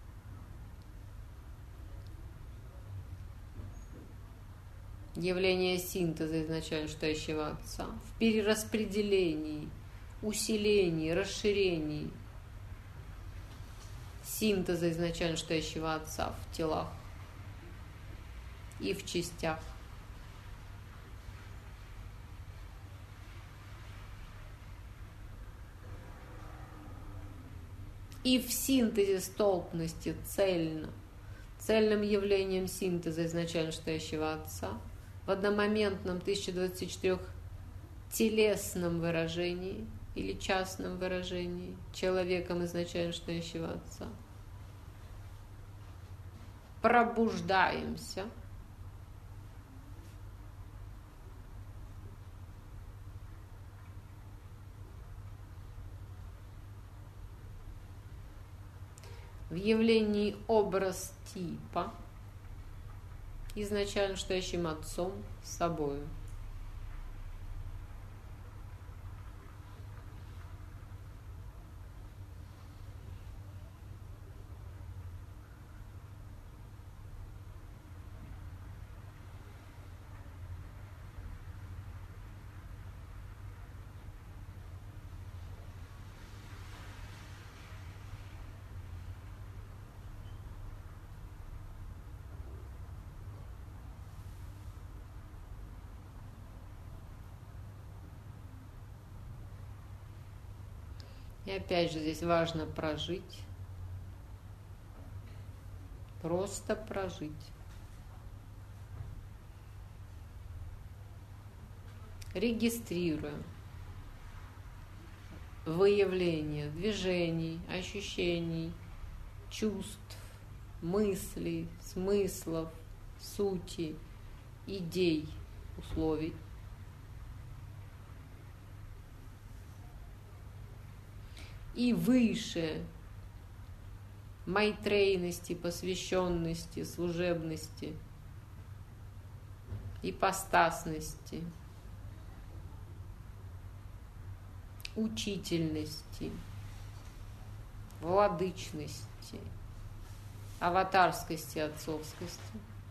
Явление синтеза изначально стоящего отца. В перераспределении, усилении, расширении синтеза изначально стоящего отца в телах. и в частях. И в синтезе столпности цельно, цельным явлением синтеза изначально стоящего Отца, в одномоментном тысяча двадцати четырёх телесном выражении или частном выражении человеком изначально стоящего Отца. Пробуждаемся. В явлении образ типа, изначально стоящим Отцом с собою. И опять же здесь важно прожить, просто прожить. Регистрируем выявление движений, ощущений, чувств, мыслей, смыслов, сути, идей, условий. И выше майтрейности, посвященности, служебности, ипостасности, учительности, владычности, аватарскости, отцовскости.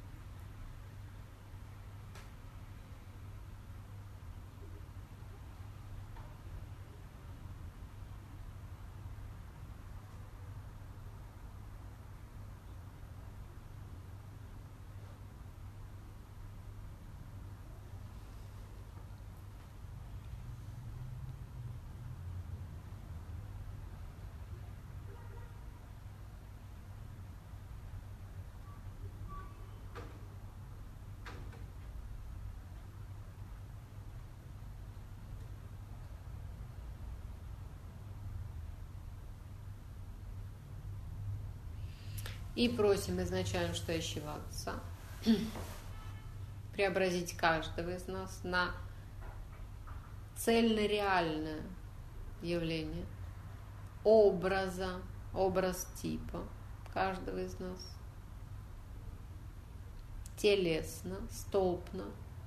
И просим изначально стоящего Отца преобразить каждого из нас на цельно-реальное явление образа, образ типа каждого из нас, телесно, столпно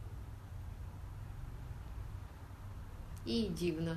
и дивно.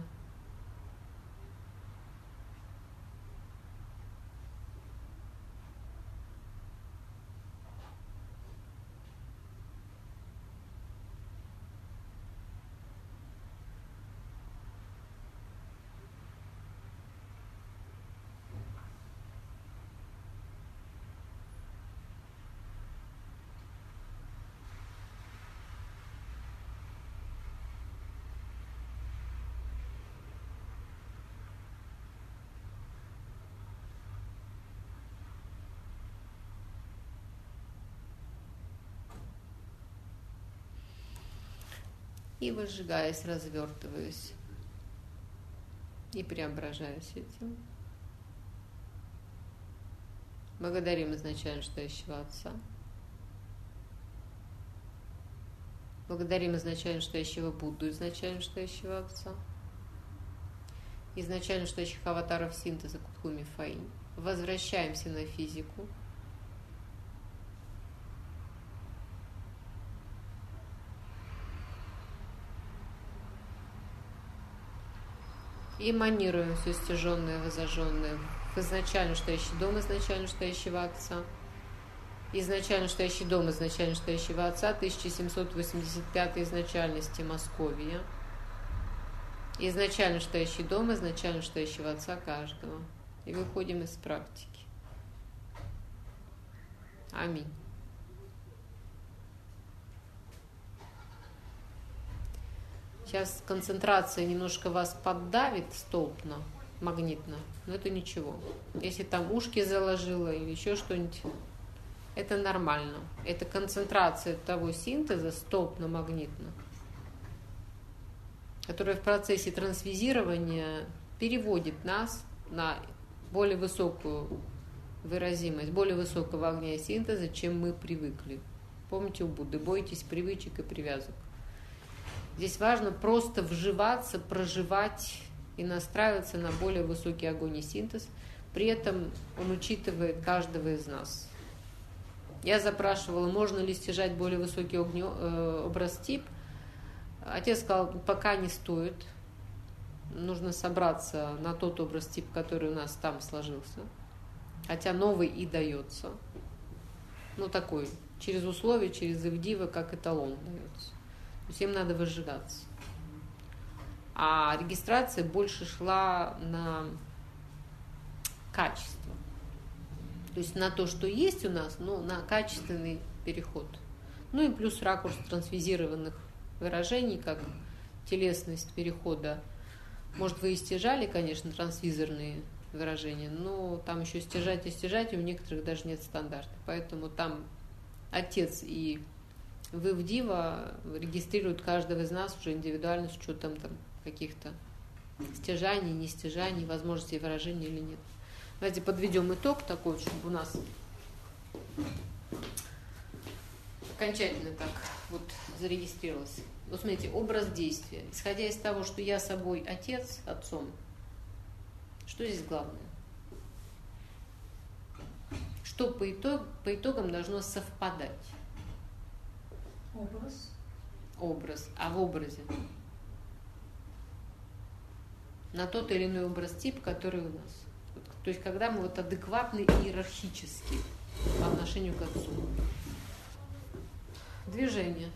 И выжигаясь, развертываясь и преображаясь этим. Благодарим изначально стоящего Отца. Благодарим изначально стоящего Будду, изначально стоящего Отца. Изначально стоящих аватаров синтеза Кутхуми Фаинь. Возвращаемся на физику. И эманируем все стяженное, возожженное в изначально стоящий дом изначально стоящего Отца. Изначально стоящий дом изначально стоящего Отца, тысяча семьсот восемьдесят пятой изначальности Московия. Изначально стоящий дом изначально стоящего Отца каждого. И выходим из практики. Аминь. Сейчас концентрация немножко вас поддавит столбно, магнитно, но это ничего. Если там ушки заложило или еще что-нибудь, это нормально. Это концентрация того синтеза столбно-магнитно, которая в процессе трансвизирования переводит нас на более высокую выразимость, более высокого огня синтеза, чем мы привыкли. Помните у Будды, бойтесь привычек и привязок. Здесь важно просто вживаться, проживать и настраиваться на более высокий огонь и синтез. При этом он учитывает каждого из нас. Я запрашивала, можно ли стяжать более высокий огнё, э, образ-тип. Отец сказал, пока не стоит. Нужно собраться на тот образ-тип, который у нас там сложился. Хотя новый и дается. Ну, такой, через условия, через ивдива, как эталон дается. Всем надо выжигаться. А регистрация больше шла на качество. То есть на то, что есть у нас, но на качественный переход. Ну и плюс ракурс трансвизированных выражений, как телесность перехода. Может, вы и стяжали, конечно, трансвизорные выражения, но там еще стяжать и стяжать, и у некоторых даже нет стандарта. Поэтому там отец и Вивдива регистрируют каждого из нас уже индивидуально с учетом там каких-то стяжаний, не стяжаний, возможностей выражения или нет. Давайте подведем итог такой, чтобы у нас окончательно так вот зарегистрировалось. Вот смотрите, образ действия. Исходя из того, что я собой отец, отцом, что здесь главное? Что по, итог, по итогам должно совпадать? Образ. Образ. А в образе? На тот или иной образ-тип, который у нас. Вот, то есть, когда мы вот адекватны иерархически по отношению к отцу. Движение.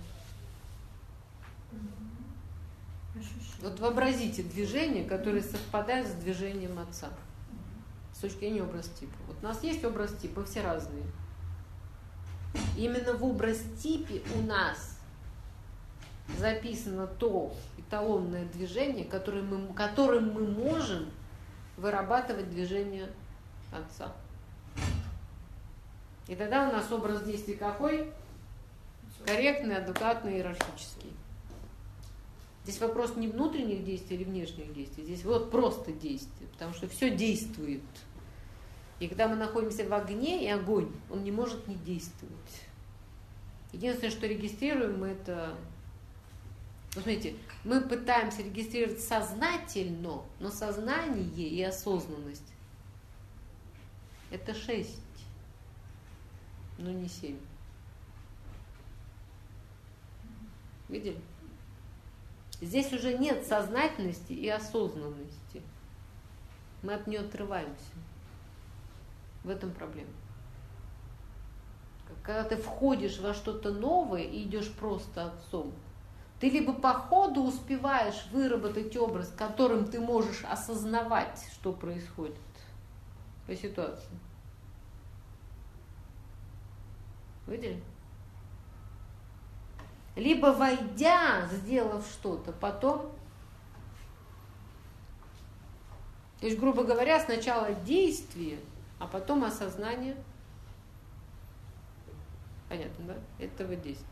Вот вообразите движение, которое совпадает с движением отца. С точки зрения образ-типа. Вот у нас есть образ-тип, мы все разные. Именно в образ-типе у нас записано то эталонное движение, которое мы, которым мы можем вырабатывать движение отца. И тогда у нас образ действий какой? Корректный, адекватный, иерархический. Здесь вопрос не внутренних действий или внешних действий, здесь вот просто действие, потому что все действует. И когда мы находимся в огне, и огонь, он не может не действовать. Единственное, что регистрируем, мы это... Ну, смотрите, мы пытаемся регистрировать сознательно, но сознание и осознанность – это шесть, но не семь. Видели? Здесь уже нет сознательности и осознанности. Мы от нее отрываемся. В этом проблема. Когда ты входишь во что-то новое и идешь просто отцом, ты либо по ходу успеваешь выработать образ, которым ты можешь осознавать, что происходит по ситуации. Видели? Либо войдя, сделав что-то, потом... То есть, грубо говоря, сначала действие, а потом осознание, понятно, да, этого действия.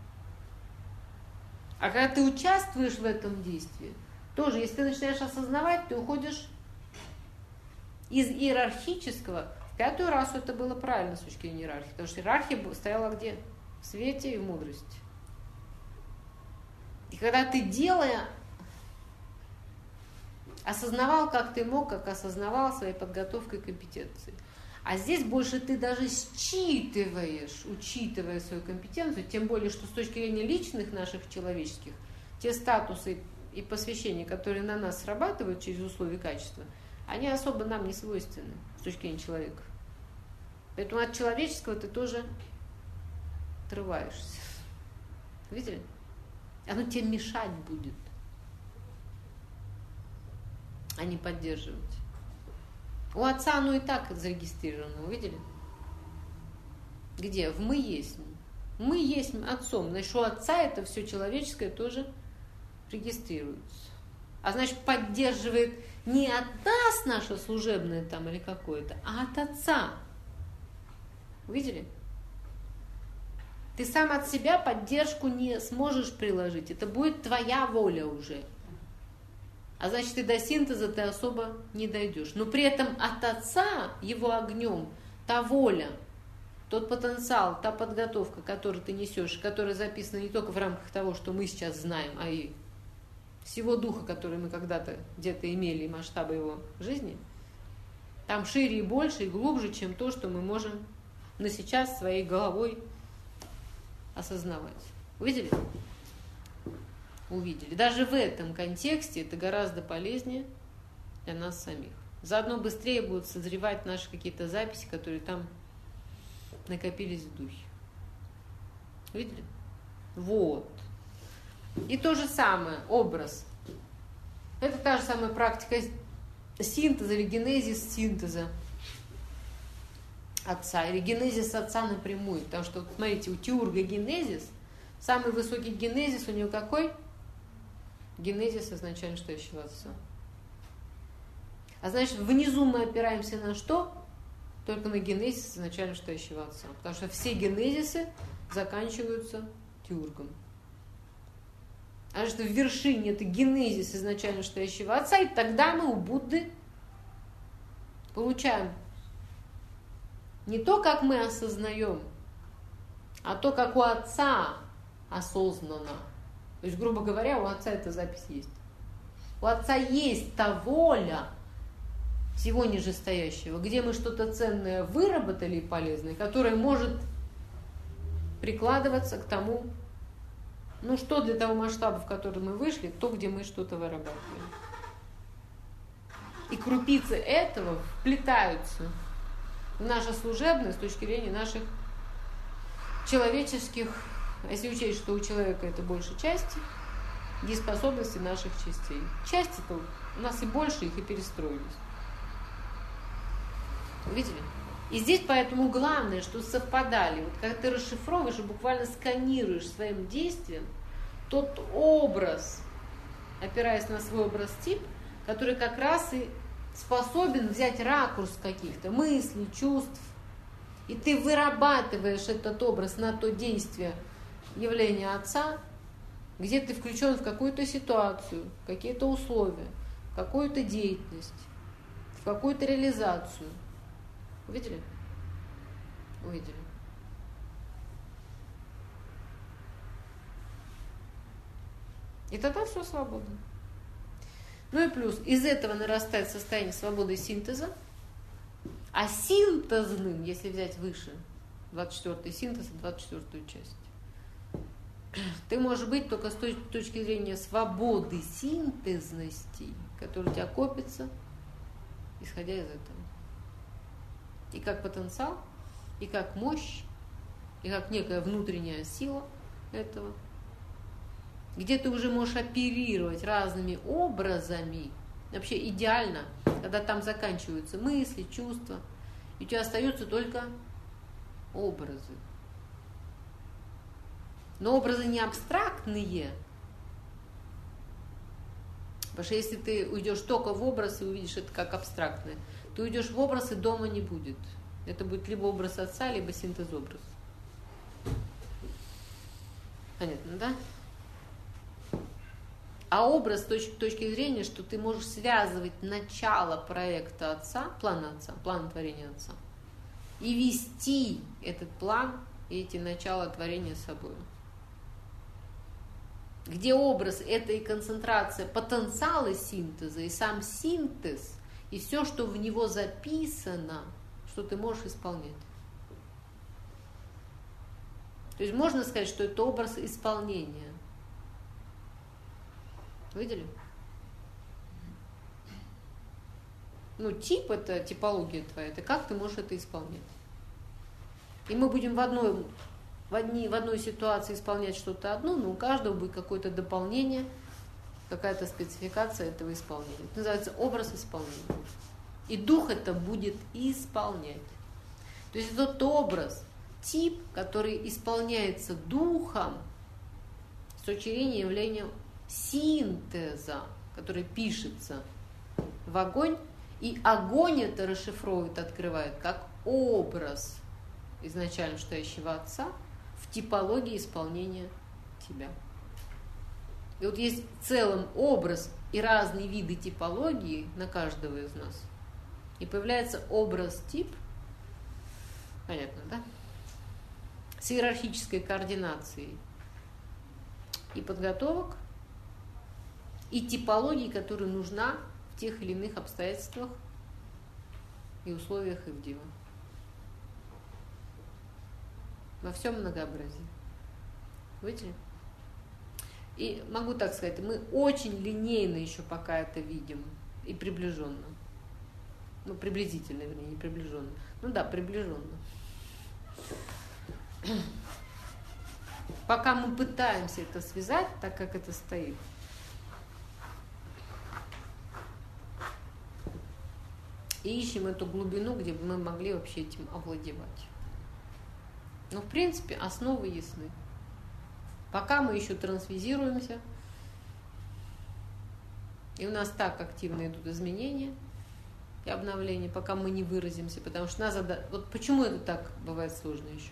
А когда ты участвуешь в этом действии, тоже, если ты начинаешь осознавать, ты уходишь из иерархического. В пятую расу это было правильно с точки зрения иерархии, потому что иерархия стояла где? В свете и в мудрости. И когда ты, делая, осознавал, как ты мог, как осознавал своей подготовкой и компетенцией. А здесь больше ты даже считываешь, учитывая свою компетенцию, тем более, что с точки зрения личных наших человеческих, те статусы и посвящения, которые на нас срабатывают через условия качества, они особо нам не свойственны с точки зрения человека. Поэтому от человеческого ты тоже отрываешься. Видели? Оно тебе мешать будет, а не поддерживать. У отца оно и так зарегистрировано, вы видели? Где? В «мы есть». Мы есть отцом. Значит, у отца это все человеческое тоже регистрируется. А значит, поддерживает не от нас наше служебное там или какое-то, а от Отца. Увидели? Ты сам от себя поддержку не сможешь приложить. Это будет твоя воля уже. А значит, ты до синтеза ты особо не дойдешь. Но при этом от Отца, его огнем, та воля, тот потенциал, та подготовка, которую ты несешь, которая записана не только в рамках того, что мы сейчас знаем, а и всего духа, который мы когда-то где-то имели, и масштаба его жизни, там шире и больше, и глубже, чем то, что мы можем на сейчас своей головой осознавать. Увидели? Увидели. Даже в этом контексте это гораздо полезнее для нас самих. Заодно быстрее будут созревать наши какие-то записи, которые там накопились в духе. Видели? Вот. И то же самое, образ. Это та же самая практика синтеза или генезис синтеза Отца, или генезис Отца напрямую. Потому что, вот, смотрите, у теурга генезис, самый высокий генезис у него какой? Генезис изначально стоящего Отца. А значит, внизу мы опираемся на что? Только на генезис изначально стоящего Отца. Потому что все генезисы заканчиваются теургом. А что в вершине это генезис изначально стоящего Отца, и тогда мы у Будды получаем не то, как мы осознаем, а то, как у Отца осознанно. То есть, грубо говоря, у Отца эта запись есть. У Отца есть та воля всего нижестоящего, где мы что-то ценное выработали и полезное, которое может прикладываться к тому, ну что для того масштаба, в который мы вышли, то, где мы что-то вырабатываем. И крупицы этого вплетаются в наше служебное с точки зрения наших человеческих, если учесть, что у человека это больше части, дееспособности наших частей. Части-то у нас и больше, их и перестроились. Видели? И здесь поэтому главное, что совпадали. Вот когда ты расшифровываешь и буквально сканируешь своим действием тот образ, опираясь на свой образ-тип, который как раз и способен взять ракурс каких-то мыслей, чувств, и ты вырабатываешь этот образ на то действие явления Отца, где ты включен в какую-то ситуацию, в какие-то условия, в какую-то деятельность, в какую-то реализацию. Увидели? Увидели. И тогда все свободно. Ну и плюс, из этого нарастает состояние свободы и синтеза, а синтезным, если взять выше, двадцать четвёртый синтез, двадцать четвёртую часть, ты можешь быть только с той точки зрения свободы синтезности, которая у тебя копится, исходя из этого. И как потенциал, и как мощь, и как некая внутренняя сила этого, где ты уже можешь оперировать разными образами, вообще идеально, когда там заканчиваются мысли, чувства, и у тебя остаются только образы. Но образы не абстрактные, потому что если ты уйдешь только в образ и увидишь это как абстрактное, ты уйдешь в образ, и дома не будет. Это будет либо образ Отца, либо синтез-образ. Понятно, да? А образ с точки, точки зрения, что ты можешь связывать начало проекта Отца, плана Отца, план творения Отца, и вести этот план и эти начала творения с собой. Где образ – это и концентрация потенциала синтеза, и сам синтез, и все, что в него записано, что ты можешь исполнять. То есть можно сказать, что это образ исполнения. Видели? Ну, тип – это типология твоя, это как ты можешь это исполнять. И мы будем в одной, в, одни, в одной ситуации исполнять что-то одно, но у каждого будет какое-то дополнение, какая-то спецификация этого исполнения. Это называется образ исполнения. И дух это будет исполнять. То есть тот образ, тип, который исполняется духом с точки зрения явления синтеза, который пишется в огонь, и огонь это расшифровывает, открывает как образ изначально стоящего Отца в типологии исполнения тебя. И вот есть в целом образ и разные виды типологии на каждого из нас. И появляется образ-тип, понятно, да? С иерархической координацией и подготовок, и типологии, которая нужна в тех или иных обстоятельствах и условиях Ивдива. Во всем многообразии. Видите? И могу так сказать, мы очень линейно еще пока это видим и приближенно. Ну, приблизительно, вернее, не приближенно. Ну да, приближенно. Пока мы пытаемся это связать, так как это стоит. И ищем эту глубину, где бы мы могли вообще этим овладевать. Но, в принципе, основы ясны. Пока мы еще трансвизируемся, и у нас так активно идут изменения и обновления, пока мы не выразимся, потому что нас зада... Вот почему это так бывает сложно еще?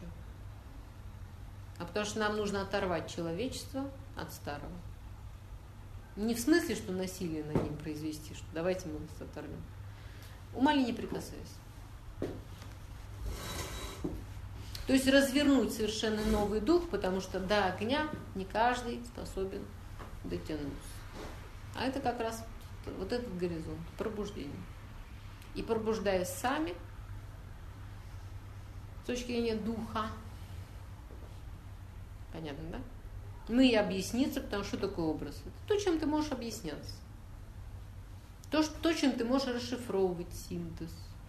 А потому что нам нужно оторвать человечество от старого. Не в смысле, что насилие над ним произвести, что давайте мы вас оторвем. Умали не прикасаясь. То есть развернуть совершенно новый дух, потому что до огня не каждый способен дотянуться. А это как раз вот этот горизонт, пробуждение. И пробуждаясь сами, с точки зрения духа, понятно, да? Мы и объясниться, потому что такое образ. Это то, чем ты можешь объясняться. То, что, то, чем ты можешь расшифровывать синтез.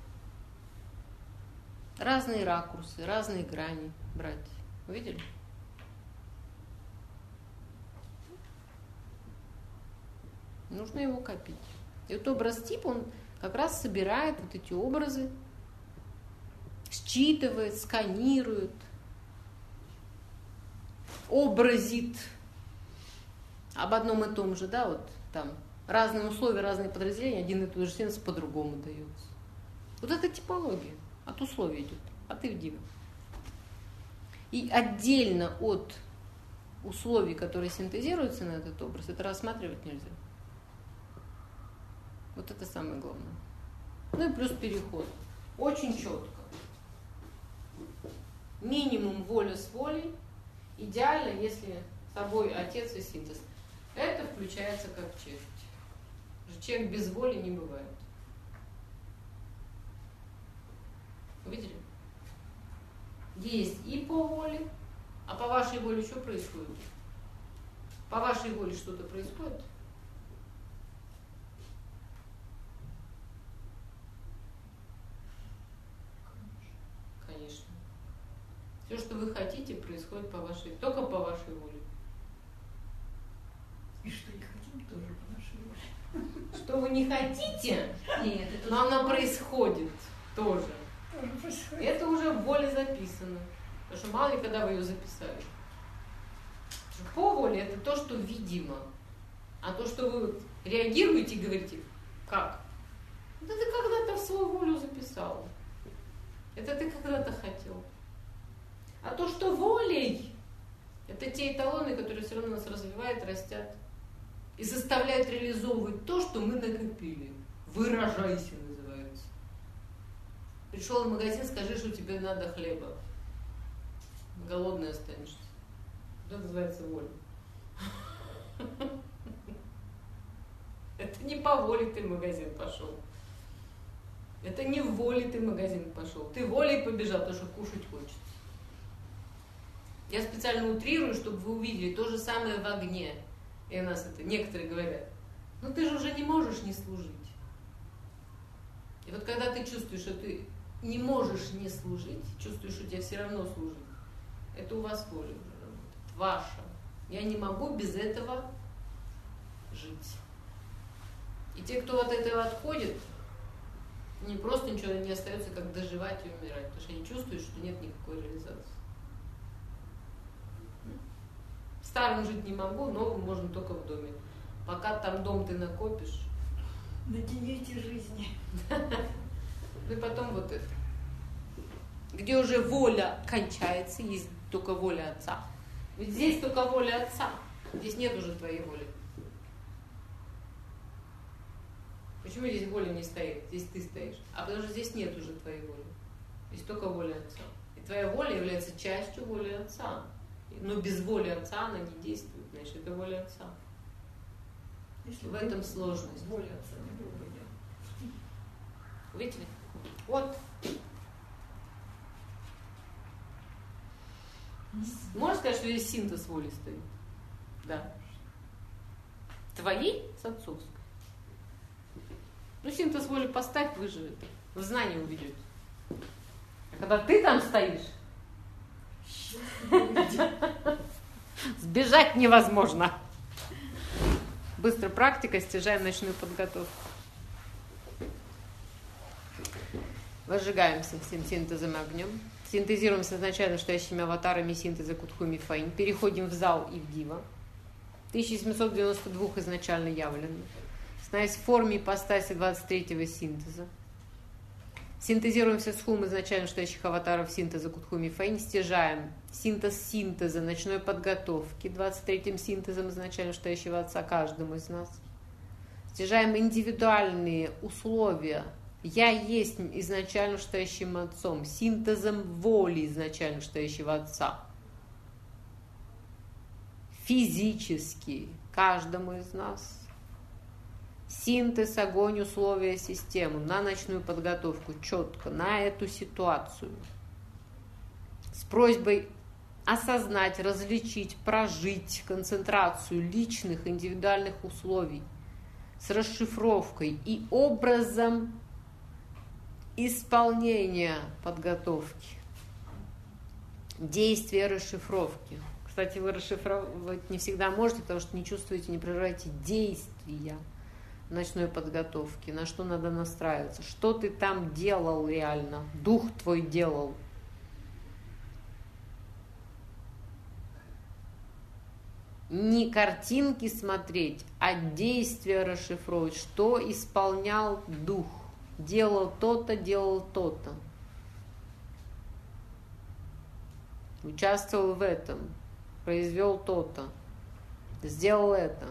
Разные ракурсы, разные грани брать. Увидели? Нужно его копить. И вот образ-тип, он как раз собирает вот эти образы, считывает, сканирует, образит об одном и том же, да, вот там разные условия, разные подразделения, один и тот же синтез по-другому дается. Вот это типология. От условий идет, от Ивдива. И отдельно от условий, которые синтезируются на этот образ, это рассматривать нельзя. Вот это самое главное. Ну и плюс переход. Очень четко. Минимум воля с волей. Идеально, если с собой отец и синтез. Это включается как четверть. Человек без воли не бывает. Видели? Есть и по воле, а по вашей воле что происходит? По вашей воле что-то происходит? Конечно. Все, что вы хотите, происходит по вашей, только по вашей воле. И что не хотим, тоже по нашей воле. Что вы не хотите, Нет, это но оно происходит тоже. Тоже происходит. Это уже в воле записано. Потому что мало ли, когда вы ее записали. По воле это то, что видимо. А то, что вы реагируете и говорите, как? Это ты когда-то в свою волю записал. Это ты когда-то хотел. А то, что волей, это те эталоны, которые все равно нас развивают, растят. И заставляют реализовывать то, что мы накопили. Выражайся, называется. Пришел в магазин, скажи, что тебе надо хлеба. Голодный останешься. Это называется воля. Это не по воле ты в магазин пошел. Это не в воле ты в магазин пошел. Ты волей побежал, потому что кушать хочется. Я специально утрирую, чтобы вы увидели то же самое в огне. И у нас это некоторые говорят, ну ты же уже не можешь не служить. И вот когда ты чувствуешь, что ты не можешь не служить, чувствуешь, что тебе все равно служить, это у вас воля уже работает, ваша. Я не могу без этого жить. И те, кто от этого отходит, не просто ничего не остается, как доживать и умирать, потому что они чувствуют, что нет никакой реализации. старым жить не могу, новым можно только в доме. Пока там дом ты накопишь. На диете жизни. Ну и потом вот это. Где уже воля кончается, есть только воля Отца. Ведь здесь только воля Отца. Здесь нет уже твоей воли. Почему здесь воля не стоит? Здесь ты стоишь. А потому что здесь нет уже твоей воли. Здесь только воля Отца. И твоя воля является частью воли Отца. Но без воли Отца она не действует. Значит, это воля Отца. Если в этом сложность. Воля Отца не было бы я. Видите? Вот. Можно сказать, что здесь синтез воли стоит? Да. Твоей с отцовской. Ну, синтез воли поставь, выживет. В знании уведете. А когда ты там стоишь, сбежать невозможно. Быстрая практика, стяжаем ночную подготовку. Возжигаемся всем синтезом и огнем. Синтезируем с изначально настоящими аватарами синтеза Кутхуми Фаин. Переходим в зал и в дива. тысяча семьсот девяносто два изначально явленных. Становясь в форме ипостаси двадцать третьего синтеза. Синтезируемся с хум изначально настоящих аватаров синтеза Кутхуми Фаин. Стяжаем синтез синтеза ночной подготовки двадцать третьим синтезом изначально настоящего Отца каждому из нас. Стяжаем индивидуальные условия. Я есть изначально настоящим Отцом, синтезом воли изначально настоящего Отца. Физически каждому из нас. Синтез, огонь, условия, систему на ночную подготовку, четко, на эту ситуацию. С просьбой осознать, различить, прожить концентрацию личных индивидуальных условий с расшифровкой и образом исполнения подготовки. Действия расшифровки. Кстати, вы расшифровать не всегда можете, потому что не чувствуете, не проживаете действия ночной подготовки, на что надо настраиваться, что ты там делал реально, дух твой делал. Не картинки смотреть, а действия расшифровывать, что исполнял дух. Делал то-то, делал то-то. Участвовал в этом, произвел то-то, сделал это.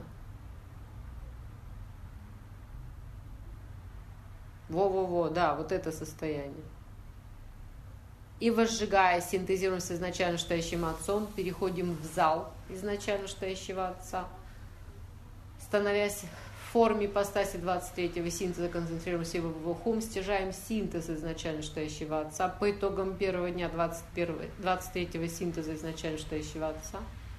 Во-во-во, да, вот это состояние. И возжигая, синтезируем с изначально настоящим Отцом, переходим в зал изначально настоящего Отца, становясь в форме ипостаси двадцать третьего синтеза, концентрируемся в его хум, стяжаем синтез изначально настоящего Отца по итогам первого дня двадцать первого, двадцать третьего синтеза изначально настоящего Отца.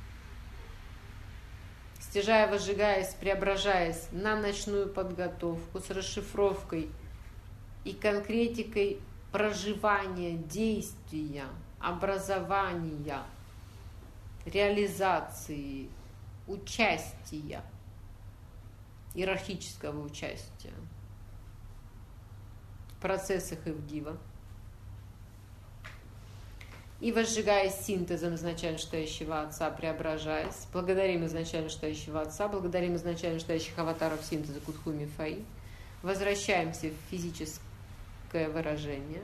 Стяжая, возжигаясь, преображаясь на ночную подготовку с расшифровкой и конкретикой проживания, действия, образования, реализации, участия, иерархического участия в процессах Ивдива. И возжигаясь синтезом изначально настоящего Отца, преображаясь, благодарим изначально настоящего Отца, благодарим изначально настоящих аватаров синтеза Кутхуми Фаи, возвращаемся в физическое выражение,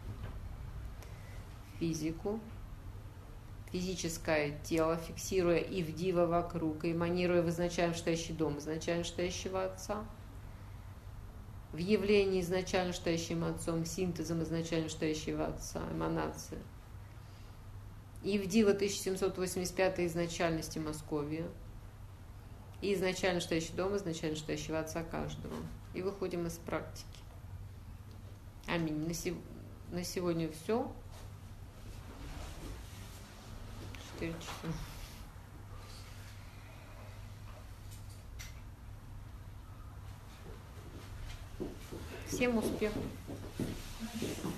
физику, физическое тело, фиксируя Ивдива вокруг, и эманируя в изначально настоящий дом изначально настоящего Отца, в явлении изначально настоящим Отцом, синтезом изначально настоящего Отца, эманация. Ивдива тысяча семьсот восемьдесят пятой изначальности Московия. И изначально настоящий дом, изначально настоящего Отца каждого. И выходим из практики. Аминь. На, сев... На сегодня все. Четыре часа. Всем успехов.